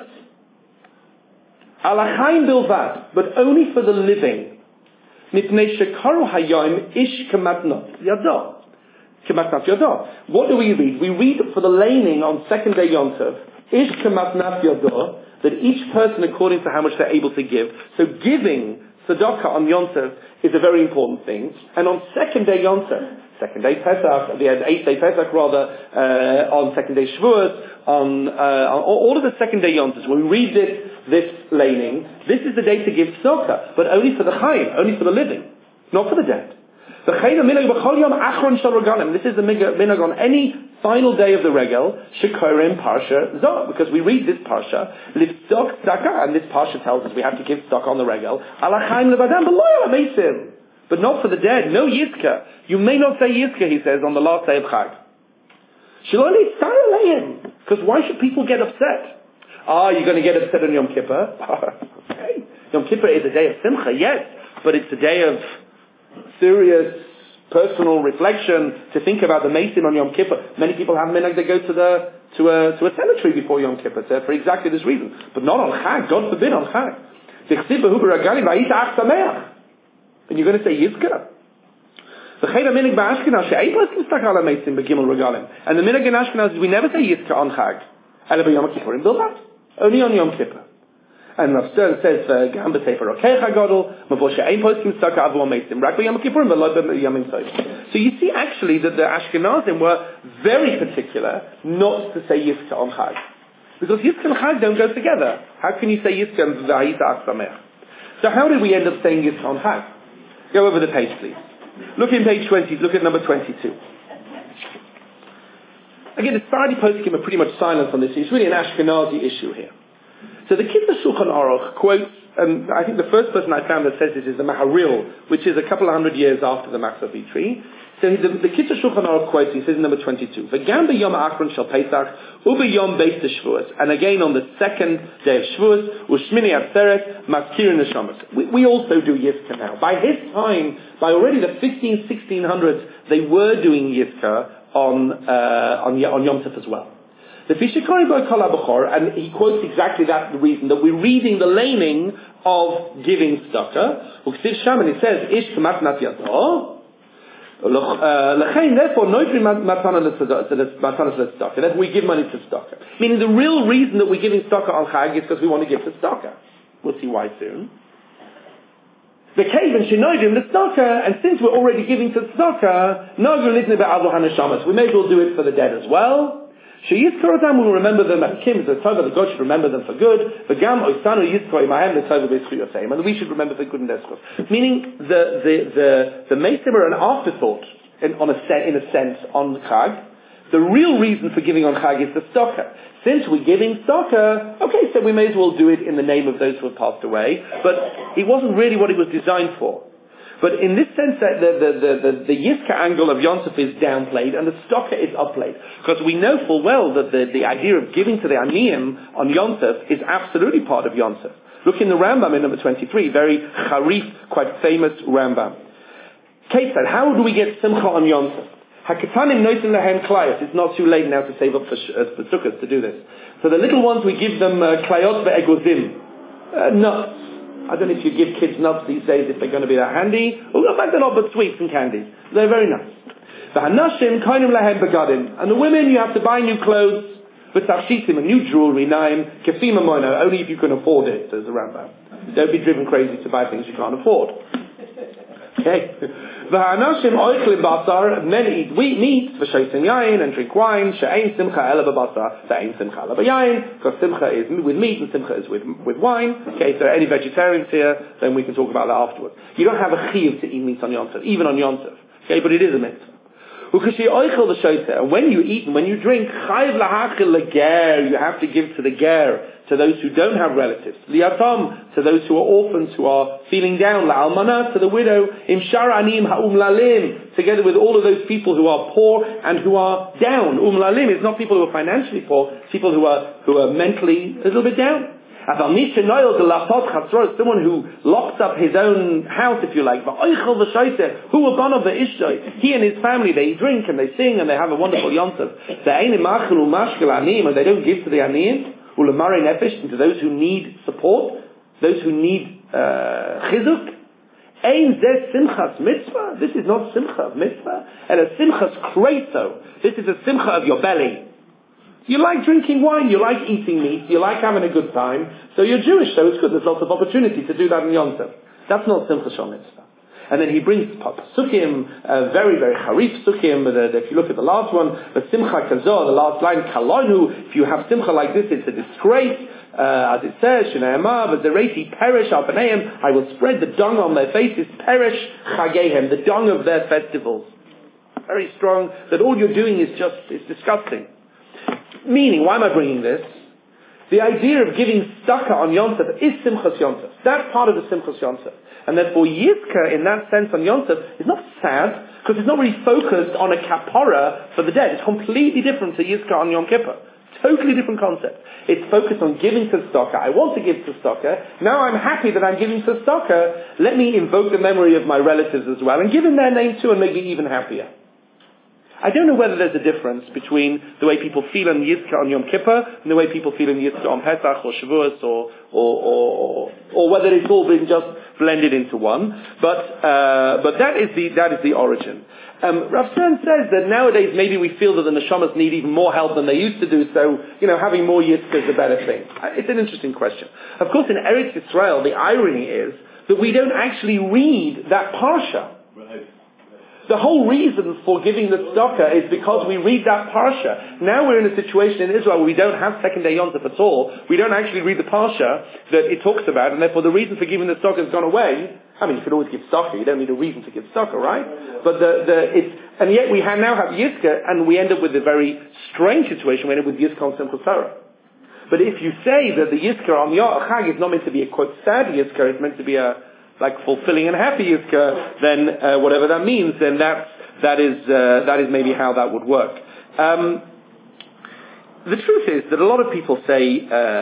alachaim bilvad, but only for the living. Mipnei shekaru hayom ish kematnot yado. Kematnat yado. What do we read? We read for the laning on second day Yom Tov, ish kematnat yado, that each person according to how much they're able to give. So giving tzedakah on Yom Tov is a very important thing. And on second day Yom Tov, second day Pesach, the 8th day Pesach rather, on second day Shavuos, on all of the second day Yom Tov, when we read this laning, this is the day to give tzedakah, but only for the chayim, only for the living, not for the dead. This is the minhag on any final day of the regel, Shekorim Parsha Zoh, because we read this Parsha, Livstok Tzedakah, and this Parsha tells us we have to give tzedakah on the regel, Alachayim Levadam, but not for the dead, no Yizka. You may not say Yizka, he says, on the last day of Chag. Because why should people get upset? You're going to get upset on Yom Kippur? Okay. Yom Kippur is a day of Simcha, yes, but it's a day of serious personal reflection to think about the Mason on Yom Kippur. Many people have minhag, they go to a cemetery before Yom Kippur for exactly this reason. But not on Chag, God forbid on Chag. And you're going to say Yizka? And the minhag in Ashkenaz is we never say Yizka on Chag. Only on Yom Kippur. And Rav Stern says, Gam b'Sefer Rokecha Gadol, Mavoshe Ein Poskim Tzedakah Avo Meisim, Rak b'Yom Kippurim, V'lo b'Yomim Tovim. So you see actually that the Ashkenazim were very particular not to say Yizka on Chag. Because Yizka and Chag don't go together. How can you say Yizka and V'ha'ita Ach Sameach? So how did we end up saying Yizka on Chag? Go over the page, please. Look in page 20, look at number 22. Again, the Sephardi poskim are pretty much silent on this. It's really an Ashkenazi issue here. So the Kitzur Shulchan Aruch quotes, and I think the first person I found that says this is the Maharil, which is a couple of hundred years after the Matzah Vitri. So the Kitzur Shulchan Aruch quotes, he says in number 22, V'gam b'yom ha'achron shel Pesach, u'b'yom beis Shavuos, and again on the second day of Shavuos, u'shmini atzeret, mazkirin neshamas. We also do Yizka now. By his time, by already the 1600s, they were doing Yizka on Yom Tov as well. The Fishikari by Kol HaBechor, and he quotes exactly that the reason that we're reading the laning of giving tzedakah. Uksiv Sham, and it says Ish Matnat Yato. Lechein, therefore, noitri matana l'tzedakah. That we give money to tzedakah. Meaning the real reason that we're giving tzedakah on Chag is because we want to give to tzedakah. We'll see why soon. The cave and shinoidim the tzedakah, and since we're already giving to tzedakah, no litni be'avu hanashamas. We may as well do it for the dead as well. Sheyizkorotam will remember them as Kim, the Tova, the God should remember them for good. V'gam oisanu yizkor imahem the Tova b'zchuyosayim, and we should remember the good in their schus. Meaning the Meisim are an afterthought in a sense on Chag. The real reason for giving on Chag is the tzedakah. Since we're giving tzedakah, okay, so we may as well do it in the name of those who have passed away. But it wasn't really what it was designed for. But in this sense, that the Yizka angle of Yom Tov is downplayed and the tzedakah is upplayed. Because we know full well that the idea of giving to the Aniyim on Yom Tov is absolutely part of Yom Tov. Look in the Rambam in number 23, very charif, quite famous Rambam. Kate said, how do we get Simcha on Yom Tov? Hakatanim noisim lehem klayot. It's not too late now to save up for sukkahs to do this. So the little ones, we give them klayot ve'egozim. Nuts. I don't know if you give kids nuts these days if they're going to be that handy. Well, in fact, they're not but sweets and candies. They're very nice. And the women, you have to buy new clothes, and new jewelry, only if you can afford it, says the Rambam. Don't be driven crazy to buy things you can't afford. Okay. Men eat meat, and drink wine, because simcha is with meat and simcha is with wine. Okay, so any vegetarians here, then we can talk about that afterwards. You don't have a chiyuv to eat meat on Yom Tov, even on Yom Tov. Okay, but it is a mitzvah. When you eat and when you drink, you have to give to the ger, to those who don't have relatives, liatam, to those who are orphans, who are feeling down, la'almana, to the widow, imshar anim ha'umlalim, together with all of those people who are poor and who are down. Umlalim is not people who are financially poor, it's people who are mentally a little bit down. Someone who locks up his own house, if you like, he and his family, they drink and they sing and they have a wonderful Yom Tov. And they don't give to the aniyim, and to those who need support, those who need chizuk. This is not simcha of mitzvah, and a simchas kreito. This is a simcha of your belly. You like drinking wine, you like eating meat, you like having a good time, so you're Jewish, so it's good, there's lots of opportunity to do that in Yom Tov. That's not Simcha Shal Mitzvah. And then he brings Psukim, very, very Harif Psukim, if you look at the last one, the Simcha Kazor, the last line, Kalonu, if you have Simcha like this, it's a disgrace, as it says, Shne'emah, V'zereti perish al B'neihem, I will spread the dung on their faces, perish Chagehem, the dung of their festivals. very strong, that all you're doing is disgusting. Meaning, why am I bringing this? The idea of giving tzedakah on Yom Tov is Simchas Yom Tov. That's part of the Simchas Yom Tov. And therefore Yizkor, in that sense, on Yom Tov, is not sad, because it's not really focused on a kapara for the dead. It's completely different to Yizkor on Yom Kippur. Totally different concept. It's focused on giving to tzedakah. I want to give to tzedakah. Now I'm happy that I'm giving to tzedakah. Let me invoke the memory of my relatives as well, and give them their name too, and make me even happier. I don't know whether there's a difference between the way people feel on Yizkor on Yom Kippur and the way people feel on Yizkor on Pesach or Shavuos or whether it's all been just blended into one. But that is the origin. Rav Stern says that nowadays maybe we feel that the neshamas need even more help than they used to do, so, having more Yizkor is a better thing. It's an interesting question. Of course, in Eretz Yisrael, the irony is that we don't actually read that parsha. The whole reason for giving the tzedakah is because we read that parsha. Now we're in a situation in Israel where we don't have second day Yom Tov at all. We don't actually read the parsha that it talks about, and therefore the reason for giving the tzedakah has gone away. I mean, you could always give tzedakah. You don't need a reason to give tzedakah, right? But and yet we now have Yizkor, and we end up with a very strange situation. We end up with Yizkor on Simchas Torah. But if you say that the Yizkor on Yom Chag is not meant to be a quote sad Yizkor, it's meant to be a fulfilling and happy Yizkor, then whatever that means, then that is maybe how that would work. The truth is that a lot of people say,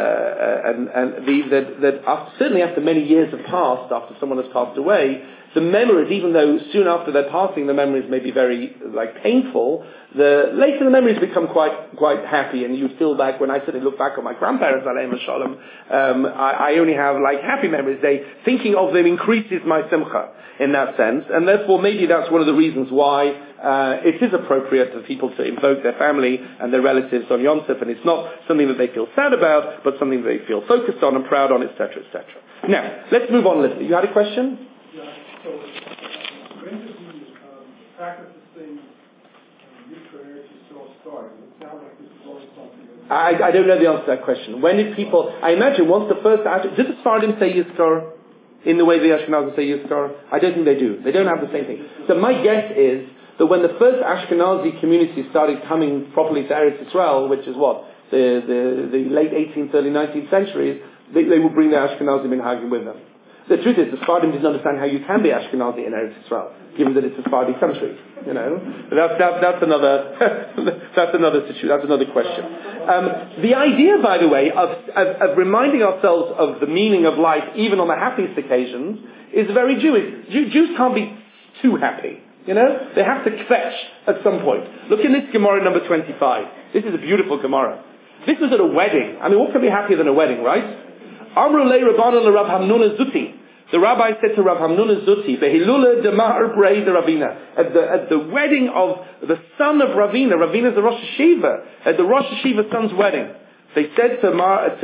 that certainly after many years have passed, after someone has passed away, the memories, even though soon after their passing the memories may be very painful, later the memories become quite happy, and you feel back, when I certainly look back on my grandparents, alayhim shalom, I only have happy memories. Thinking of them increases my simcha in that sense, and therefore maybe that's one of the reasons why it is appropriate for people to invoke their family and their relatives on Yom Tov, and it's not something that they feel sad about, but something that they feel focused on and proud on, etc., etc. Now, let's move on a little bit. You had a question? So, when did the practice of things Yizkor still start? It sounds like this is always something. I don't know the answer to that question. When did people? I imagine once the first. Did the Sephardim say Yizkor in the way the Ashkenazim say Yizkor? I don't think they do. They don't have the same thing. So my guess is that when the first Ashkenazi community started coming properly to Eretz Yisrael, which is what the late 18th, early 19th centuries, they would bring the Ashkenazi minhagim with them. The truth is, the Sephardim didn't understand how you can be Ashkenazi in Eretz Yisrael, given that it's a Sephardi country. But that's another that's another question. The idea, by the way, of reminding ourselves of the meaning of life, even on the happiest occasions, is very Jewish. Jews can't be too happy. They have to fetch at some point. Look in this Gemara number 25. This is a beautiful Gemara. This was at a wedding. I mean, what can be happier than a wedding, right? Amru le Rabbanan le Rav Hamnuna Zuti. The rabbi said to Rav Hamnuna Zuti, "Behilula demar brei de Ravina." At the wedding of the son of Ravina. Ravina is the Rosh Hashiva. At the Rosh Hashiva son's wedding, they said to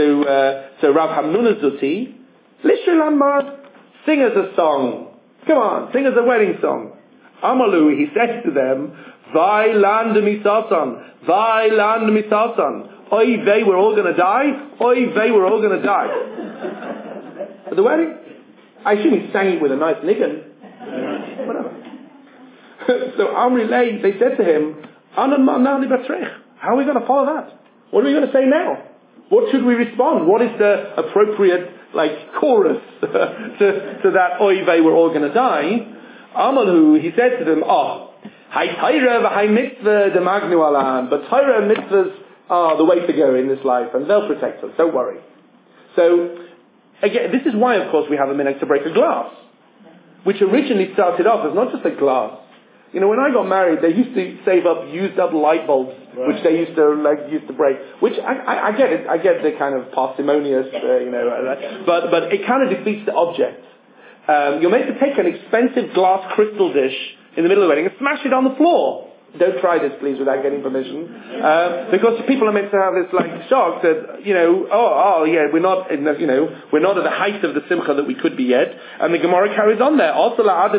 Rav Hamnuna Zuti, "Lishilan mar, sing us a song. Come on, sing us a wedding song." Amalu, he said to them, "Vai land misasan, vai land misasan. Oy vey, we're all going to die. Oy vey, we're all going to die." At the wedding? I assume he sang it with a nice niggin. Whatever. So Amri Lei, they said to him, how are we going to follow that? What are we going to say now? What should we respond? What is the appropriate chorus to that oy vey, we're all going to die? Amalu, he said to them, Hai Torah v'hai mitzvah de magnu alan, but Torah and mitzvahs are the way to go in this life, and they'll protect us, don't worry. So, again, this is why, of course, we have a minhag to break a glass, which originally started off as not just a glass. When I got married, they used to save up used-up light bulbs, right, which they used to break, which I get it. I get the kind of parsimonious, but it kind of defeats the object. You're meant to take an expensive glass crystal dish in the middle of the wedding and smash it on the floor. Don't try this, please, without getting permission. Because people are meant to have this shock that, we're not at the height of the simcha that we could be yet. And the Gemara carries on there. A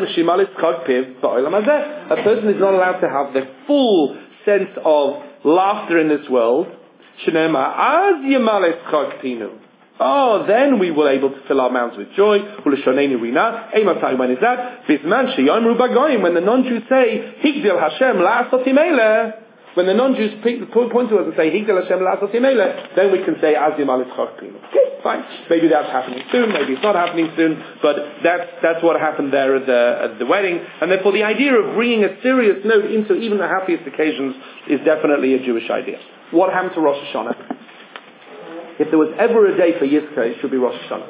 person is not allowed to have the full sense of laughter in this world. then we will able to fill our mouths with joy. When is that? When the non-Jews say, Higdil Hashem la'asot imele, when the non-Jews point to us and say, Higdil Hashem la'asot imele, then we can say, Azim al-Itzchak Pino. Okay, fine. Maybe that's happening soon, maybe it's not happening soon, but that's what happened there at the wedding. And therefore the idea of bringing a serious note into even the happiest occasions is definitely a Jewish idea. What happened to Rosh Hashanah? If there was ever a day for Yizkor, it should be Rosh Hashanah.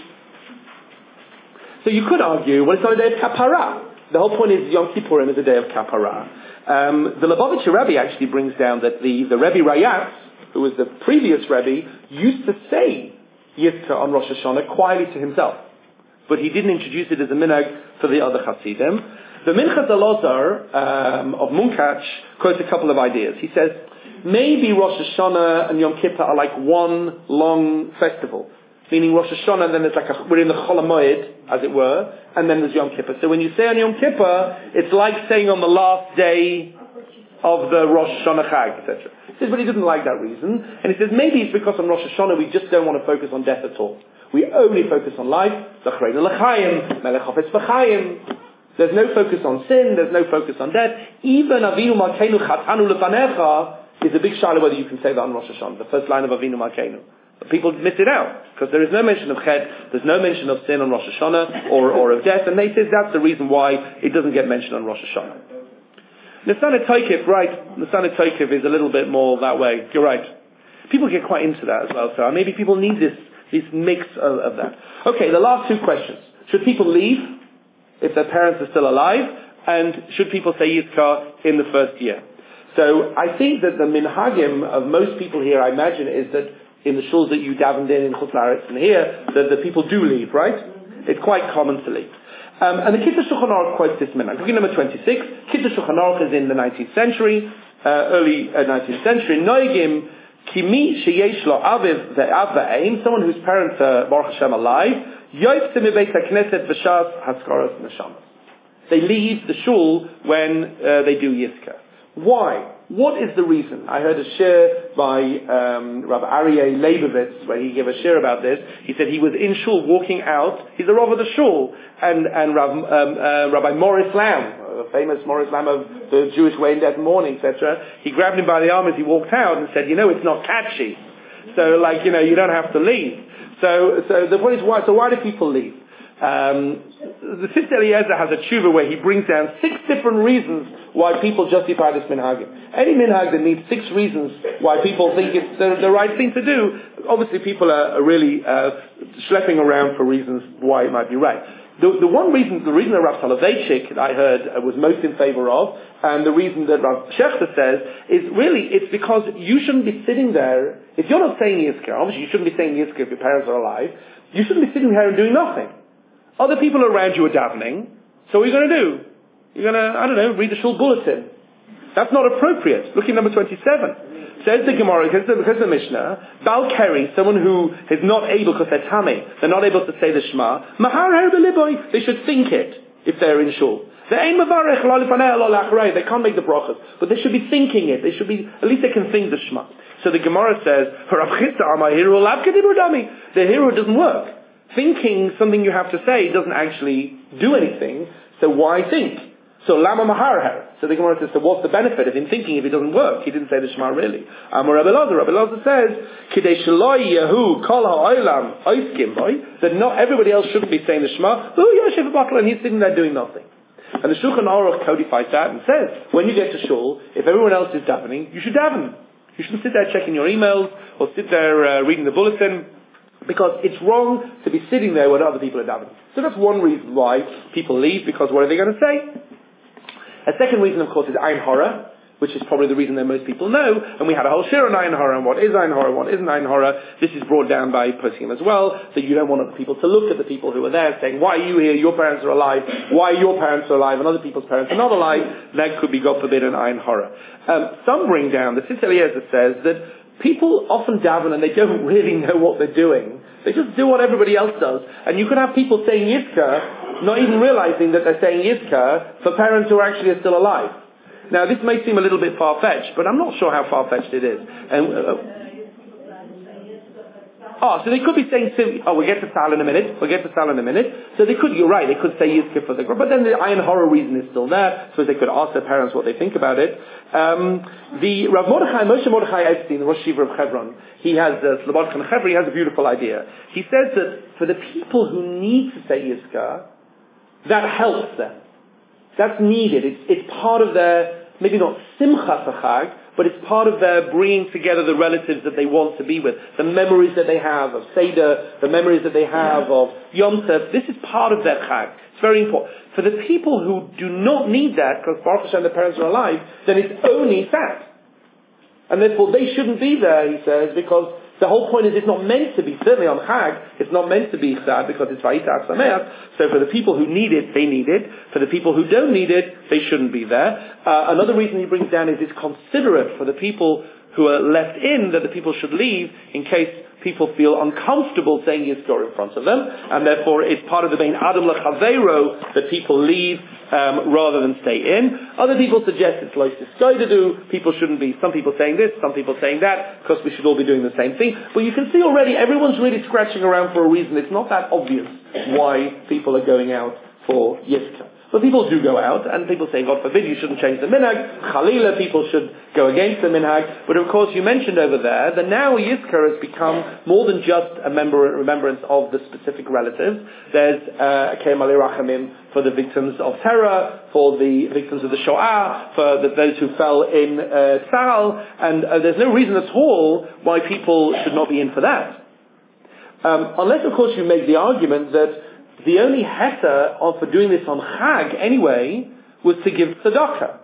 So you could argue, well, it's not a day of Kapara. The whole point is Yom Kippurim is a day of Kapara. The Lubavitcher Rebbe actually brings down that the Rebbe Rayatz, who was the previous Rebbe, used to say Yizkor on Rosh Hashanah quietly to himself. But he didn't introduce it as a minhag for the other Hasidim. The Minchas Elazar of Munkach quotes a couple of ideas. He says, maybe Rosh Hashanah and Yom Kippur are like one long festival. Meaning Rosh Hashanah, then it's like we're in the Chol HaMoed, as it were, and then there's Yom Kippur. So when you say on Yom Kippur, it's like saying on the last day of the Rosh Hashanah Chag, etc. He says, but he doesn't like that reason. And he says, maybe it's because on Rosh Hashanah we just don't want to focus on death at all. We only focus on life. Zachrei l'chaim, melech hafetz v'chaim. There's no focus on sin, there's no focus on death. Even Avinu Malkeinu Chatanu Lefanecha is a big shaila whether you can say that on Rosh Hashanah, the first line of Avinu Malkeinu. But people miss it out, because there is no mention of chet, there's no mention of sin on Rosh Hashanah, or of death, and they say that's the reason why it doesn't get mentioned on Rosh Hashanah. Nisan Toikev, right, Nisan Toikev is a little bit more that way, you're right. People get quite into that as well, so maybe people need this mix of that. Okay, the last two questions. Should people leave if their parents are still alive, and should people say Yizkor in the first year? So I think that the minhagim of most people here, I imagine, is that in the shuls that you davened in Chutz La'aretz and here, that the people do leave, right? It's quite common to leave. And the Kitzur Shulchan Aruch quotes this minhag. Cookie number 26, Kitzur Shulchan Aruch is in the 19th century, early 19th century. Noigim kimi sheyesh lo aviv ve'av ve'eim, someone whose parents are Baruch Hashem alive, yoytzim mebeit HaKnesset v'shas haskaras neshamas. They leave the shul when they do Yizkor. Why? What is the reason? I heard a shir by Rabbi Aryeh Leibovitz, where he gave a shir about this. He said he was in shul walking out. He's the Rav of the shul, and Rabbi Morris Lamb, the famous Morris Lamb of the Jewish Way in Death and Mourning, etc. He grabbed him by the arm as he walked out and said, it's not catchy. So, you don't have to leave. So the point is why? So why do people leave? The Sister Eliezer has a tshuva where he brings down 6 different reasons why people justify this minhagim. Any minhag that needs 6 reasons why people think it's the right thing to do, obviously people are really schlepping around for reasons why it might be right. The reason that Rav Soloveitchik, I heard, was most in favor of, and the reason that Rav Shechter says, is really, it's because you shouldn't be sitting there, if you're not saying Yizkor, obviously you shouldn't be saying Yizkor if your parents are alive, you shouldn't be sitting here and doing nothing. Other people around you are davening, so what are you going to do? You're going to, read the shul bulletin. That's not appropriate. Look at number 27. Says the Gemara, because the Mishnah, Bal Keri, someone who is not able, because they're tamei, they're not able to say the Shema, Mahar Her B'Liboy, they should think it, if they're in shul. They can't make the brachas, but they should be thinking it. They should be, at least they can sing the Shema. So the Gemara says, the hero doesn't work. Thinking something you have to say doesn't actually do anything, so why think? So lama maharher. So the Gemara says, so what's the benefit of him thinking if it doesn't work? He didn't say the Shema really. Rabbi Elazar says, Kidei shaloi yehu kol ha'olam oiskim boy, that not everybody else shouldn't be saying the Shema. Yosef Bakla, and he's sitting there doing nothing. And the Shulchan Aruch codifies that and says, when you get to shul, if everyone else is davening, you should daven. You shouldn't sit there checking your emails or sit there reading the bulletin. Because it's wrong to be sitting there when other people are davening. So that's one reason why people leave, because what are they going to say? A second reason, of course, is Ein Hora, which is probably the reason that most people know. And we had a whole shir on Ein Hora, and what is Ein Hora, what isn't Ein Hora. This is brought down by Poskim as well, that you don't want other people to look at the people who are there saying, why are you here, your parents are alive, why your parents are alive, and other people's parents are not alive. That could be, God forbid, an Ein Hora. Some bring down, the Sister Eliezer says that people often daven and they don't really know what they're doing. They just do what everybody else does. And you can have people saying Yizkor, not even realizing that they're saying Yizkor for parents who actually are still alive. Now this may seem a little bit far-fetched, but I'm not sure how far-fetched it is. And, So they could be saying, we'll get to Sal in a minute. So they could, you're right, they could say Yizkar for the group, but then the Ayin Hora reason is still there, so they could ask their parents what they think about it. The Rav Mordechai, Moshe Mordechai Epstein, the Rosh Yeshiva of Hebron, he has, Slobodka Hebron, he has a beautiful idea. He says that for the people who need to say Yizkar, that helps them. That's needed. It's part of their, maybe not Simchas HaChag, but it's part of their bringing together the relatives that they want to be with, the memories that they have of Seder, the memories that they have of Yom Tov. This is part of their Chag. It's very important. For the people who do not need that, because Baruch Hashem, their parents are alive, then it's only sad. And therefore they shouldn't be there, he says, because the whole point is it's not meant to be, certainly on Chag, it's not meant to be sad because it's Vayita Sameach. So for the people who need it, they need it. For the people who don't need it, they shouldn't be there. Another reason he brings down is it's considerate for the people who are left in that the people should leave in case people feel uncomfortable saying Yizkor in front of them, and therefore it's part of the main Adam L'Chaveiro that people leave rather than stay in. Other people suggest it's Lois Iskoidadu, people shouldn't be, some people saying this, some people saying that, because we should all be doing the same thing. But you can see already everyone's really scratching around for a reason. It's not that obvious why people are going out for Yizkor. But people do go out, and people say, God forbid, you shouldn't change the minhag. Chalila, people should go against the minhag. But of course, you mentioned over there that now Yizkar has become more than just a remembrance of the specific relatives. There's Keim Ali Rachamim for the victims of terror, for the victims of the Shoah, for those who fell in Tzal, and there's no reason at all why people should not be in for that. Unless, of course, you make the argument that the only heter for doing this on Chag anyway was to give tzedakah.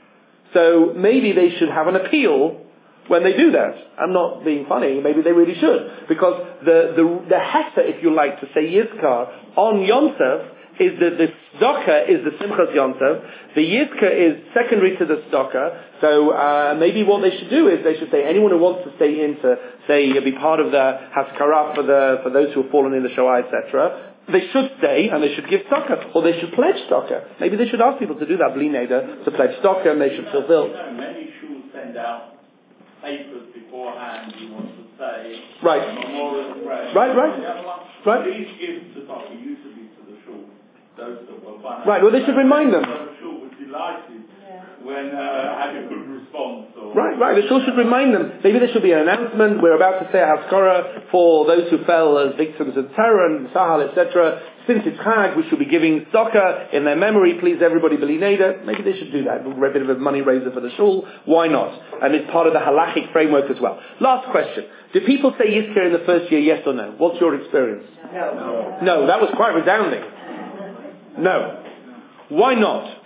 So maybe they should have an appeal when they do that. I'm not being funny, maybe they really should. Because the heter, if you like, to say Yizkar on Yom Tov is that the tzedakah is the Simchas Yom Tov. The Yizkar is secondary to the tzedakah. So maybe what they should do is they should say anyone who wants to stay in to say be part of the Haskara for those who have fallen in the Shoah, etc., they should stay and they should give tzedakah, or they should pledge tzedakah. Maybe they should ask people to do that, bli neder, to pledge tzedakah, and they should fulfill. Many shuls send out papers beforehand. You want to say right, memorial prayer. Right. Please give tzedakah usually to the shul. Those that were right. Well, they should remind them. The shul was delighted when had a good response. Right. The shul should remind them. Maybe there should be an announcement. We're about to say a Haskara for those who fell as victims of terror and Sahal, etc. Since it's Chag, we should be giving tzedakah in their memory. Please, everybody, b'li neder. Maybe they should do that. A bit of a money raiser for the shul. Why not? And it's part of the halachic framework as well. Last question. Do people say Yizkar in the first year, yes or no? What's your experience? No, that was quite resounding. No. Why not?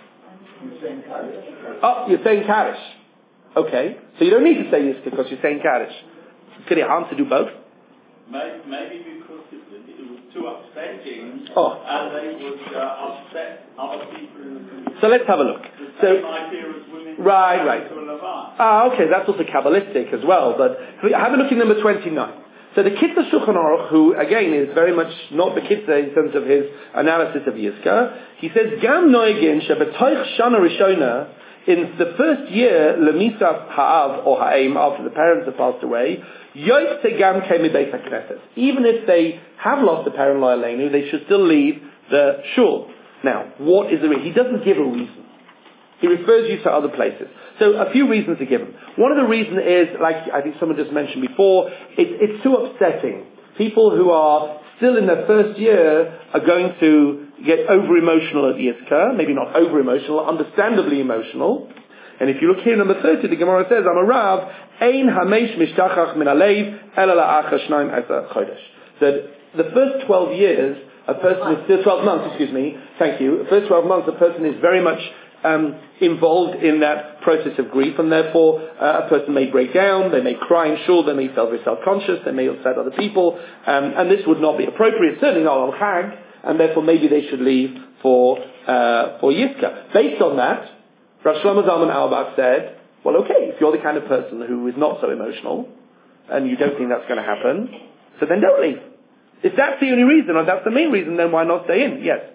You're saying Kaddish. Okay. So you don't need to say Yizkar because you're saying Kaddish. Could you answer do both? Maybe because it was too upsetting, and they would upset other people in the community. So let's have a look. The same idea as women. Right. Okay, that's also Kabbalistic as well. But have a look at number 29. So the Kitzur Shulchan Aruch, who again is very much not the Kitzur in terms of his analysis of Yizkar, he says, Gam noigin shebetoich shana rishona, in the first year, lemisas ha'av or ha'im, after the parents have passed away, yoyt tegam came beis haknesses. Even if they have lost a parent lo aleinu, they should still leave the shul. Now, what is the reason? He doesn't give a reason. He refers you to other places. So a few reasons to give him. One of the reasons is, like I think someone just mentioned before, it's too upsetting. People who are still in their first year are going to get over-emotional at Yizkar. Maybe not over-emotional, understandably emotional. And if you look here, number 30, the Gemara says, I'm a Rav, Ein hamesh mishtachach min alev, ela la'acha shnaim esa chodesh. That the first 12 years, a person is still 12 months, thank you. The first 12 months, a person is very much involved in that process of grief, and therefore a person may break down, they may cry in shul, they may feel very self-conscious, they may upset other people, and this would not be appropriate, certainly not on Chag, and therefore maybe they should leave for Yizkar. Based on that, Rav Shlomo Zalman Auerbach said, well, okay, if you're the kind of person who is not so emotional, and you don't think that's going to happen, so then don't leave. If that's the only reason, or that's the main reason, then why not stay in? Yes?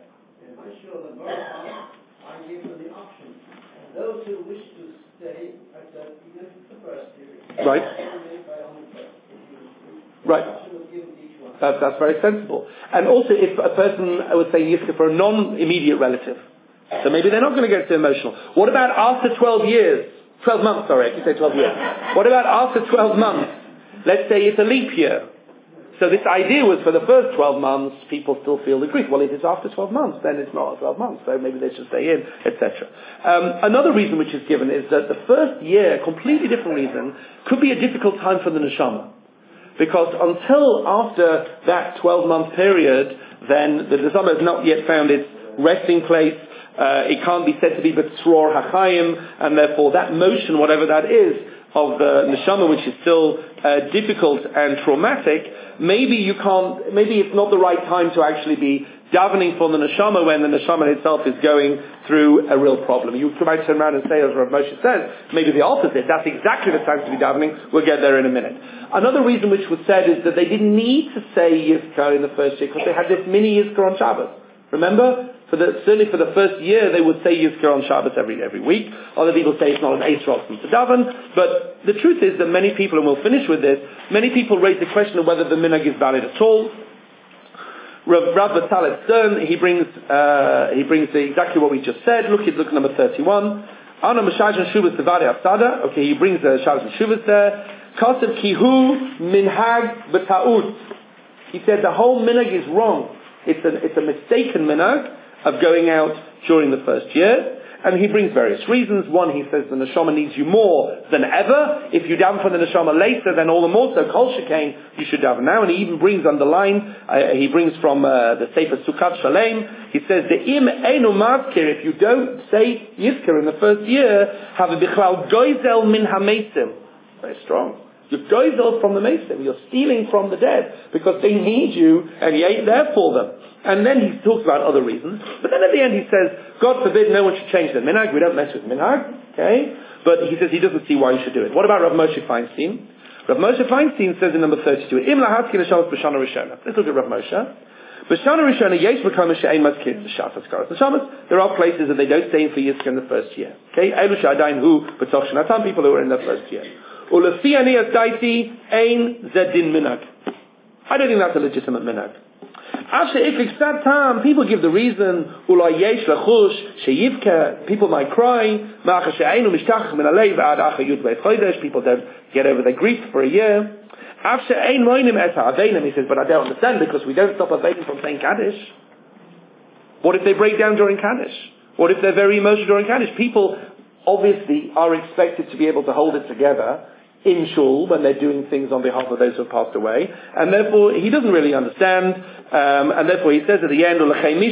Those who wish to stay at that, even the first year, right. Right. Right. Give the That's very sensible. And also, if a person, I would say, Yizka for a non-immediate relative, so maybe they're not going to get too emotional. What about after 12 years? 12 months, sorry, I can say 12 years. What about after 12 months? Let's say it's a leap year. So this idea was for the first 12 months, people still feel the grief. Well, if it's after 12 months, then it's not 12 months, so maybe they should stay in, etc. Another reason which is given is that the first year, completely different reason, could be a difficult time for the neshama. Because until after that 12-month period, then the neshama has not yet found its resting place. It can't be said to be B'tzror HaChaim, and therefore that motion, whatever that is, of the neshama, which is still difficult and traumatic, maybe it's not the right time to actually be davening for the neshama when the neshama itself is going through a real problem. You might turn around and say, as Rav Moshe says, maybe the opposite. That's exactly the time to be davening. We'll get there in a minute. Another reason which was said is that they didn't need to say Yizkar in the first year because they had this mini Yizkar on Shabbos. Remember? Certainly for the first year, they would say Yizkar on Shabbos every week. Other people say it's not an Eis Rotzen to daven. But the truth is that many people, and we'll finish with this, many people raise the question of whether the minhag is valid at all. Rav Bataleb Stern, he brings exactly what we just said. Look at number 31. Ana Mashaj and Shuvas Devade Afsada. Okay, he brings the Shaj and Shuvas there. Kasev Kihu Minhag B'Ta'ut. He said the whole minhag is wrong. It's a mistaken minhag of going out during the first year. And he brings various reasons. One, he says the neshama needs you more than ever. If you daven for the neshama later, then all the more so, kol shekain, you should daven now. And he even brings underlined, he brings from the Sefer Sukkot Shalem, he says, the im einu mazkir, if you don't say Yizkar in the first year, have a bichlal goizel min hamesim. Very strong. You're goizel from the mesim. You're stealing from the dead because they need you and you ain't there for them. And then he talks about other reasons. But then at the end he says, God forbid no one should change their minhag. We don't mess with minhag. Okay? But he says he doesn't see why you should do it. What about Rav Moshe Feinstein? Rav Moshe Feinstein says in number 32, Im lahatzki neshamas b'shana rishona. Let's look at Rav Moshe. B'shana rishona yesh b'kama she'ein mazkir b'shas haskaras neshamas. There are places that they don't stay in for Yizkar in the first year. Okay? Elu she'adayin hu b'toch shanatam, people who are in the first year. Ulefi ani asdaiti ein zedin minhag. I don't think that's a legitimate minhag. People give the reason, people might cry, people don't get over their grief for a year. He says, but I don't understand because we don't stop Aveinim from saying Kaddish. What if they break down during Kaddish? What if they're very emotional during Kaddish? People obviously are expected to be able to hold it together in shul when they're doing things on behalf of those who have passed away, and therefore he doesn't really understand, and therefore he says at the end,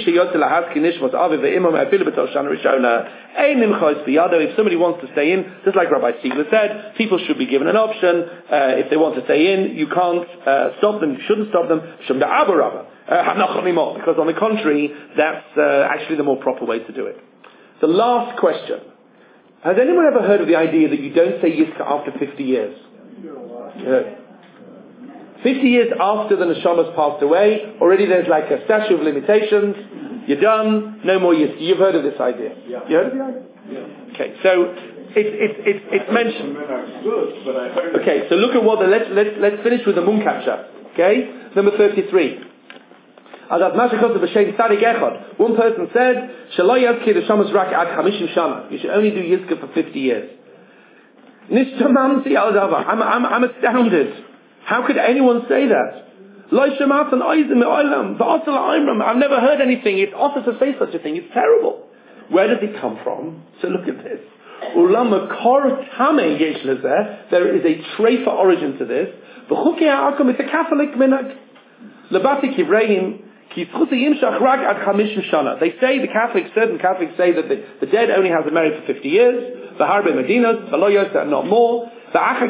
if somebody wants to stay in, just like Rabbi Stiegler said, people should be given an option. If they want to stay in, you can't stop them, you shouldn't stop them, because on the contrary, that's actually the more proper way to do it. The last question. Has anyone ever heard of the idea that you don't say Yizkar after 50 years? Yeah. 50 years after the neshama's passed away, already there's like a statute of limitations. You're done, no more Yizkar. You've heard of this idea? Yeah. You heard of the idea? Yeah. Okay, so it's mentioned. Okay, so look at what let's finish with the Munkach. Okay, number 33. One person said, you should only do Yizkar for 50 years. I'm astounded. How could anyone say that? I've never heard anything. It's awful to say such a thing. It's terrible. Where does it come from? So look at this. There is a treifa origin to this. It's a Catholic minhag. They say, the Catholics, certain Catholics say that the dead only has been married for 50 years, the Harbe Medinas, the Loyos, not more. After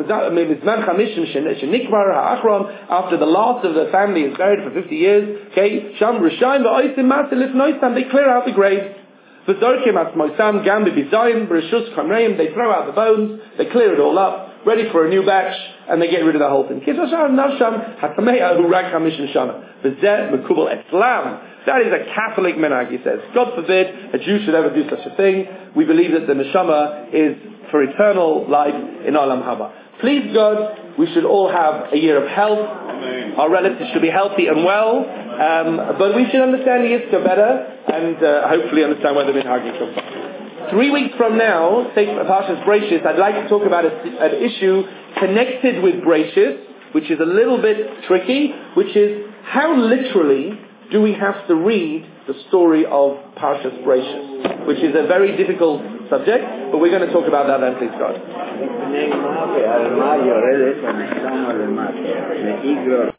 the last of the family is buried for 50 years, okay, they clear out the graves. They throw out the bones, they clear it all up, ready for a new batch, and they get rid of the whole thing. That is a Catholic minhag, he says. God forbid a Jew should ever do such a thing. We believe that the neshama is for eternal life in Olam Haba. Please God, we should all have a year of health. Our relatives should be healthy and well. But we should understand the Yitzchak better and hopefully understand where the minhagim come from. 3 weeks from now, Parshas Bereishis, I'd like to talk about an issue connected with Bereishis, which is a little bit tricky, which is how literally do we have to read the story of Parshas Bereishis, which is a very difficult subject, but we're going to talk about that then, please God.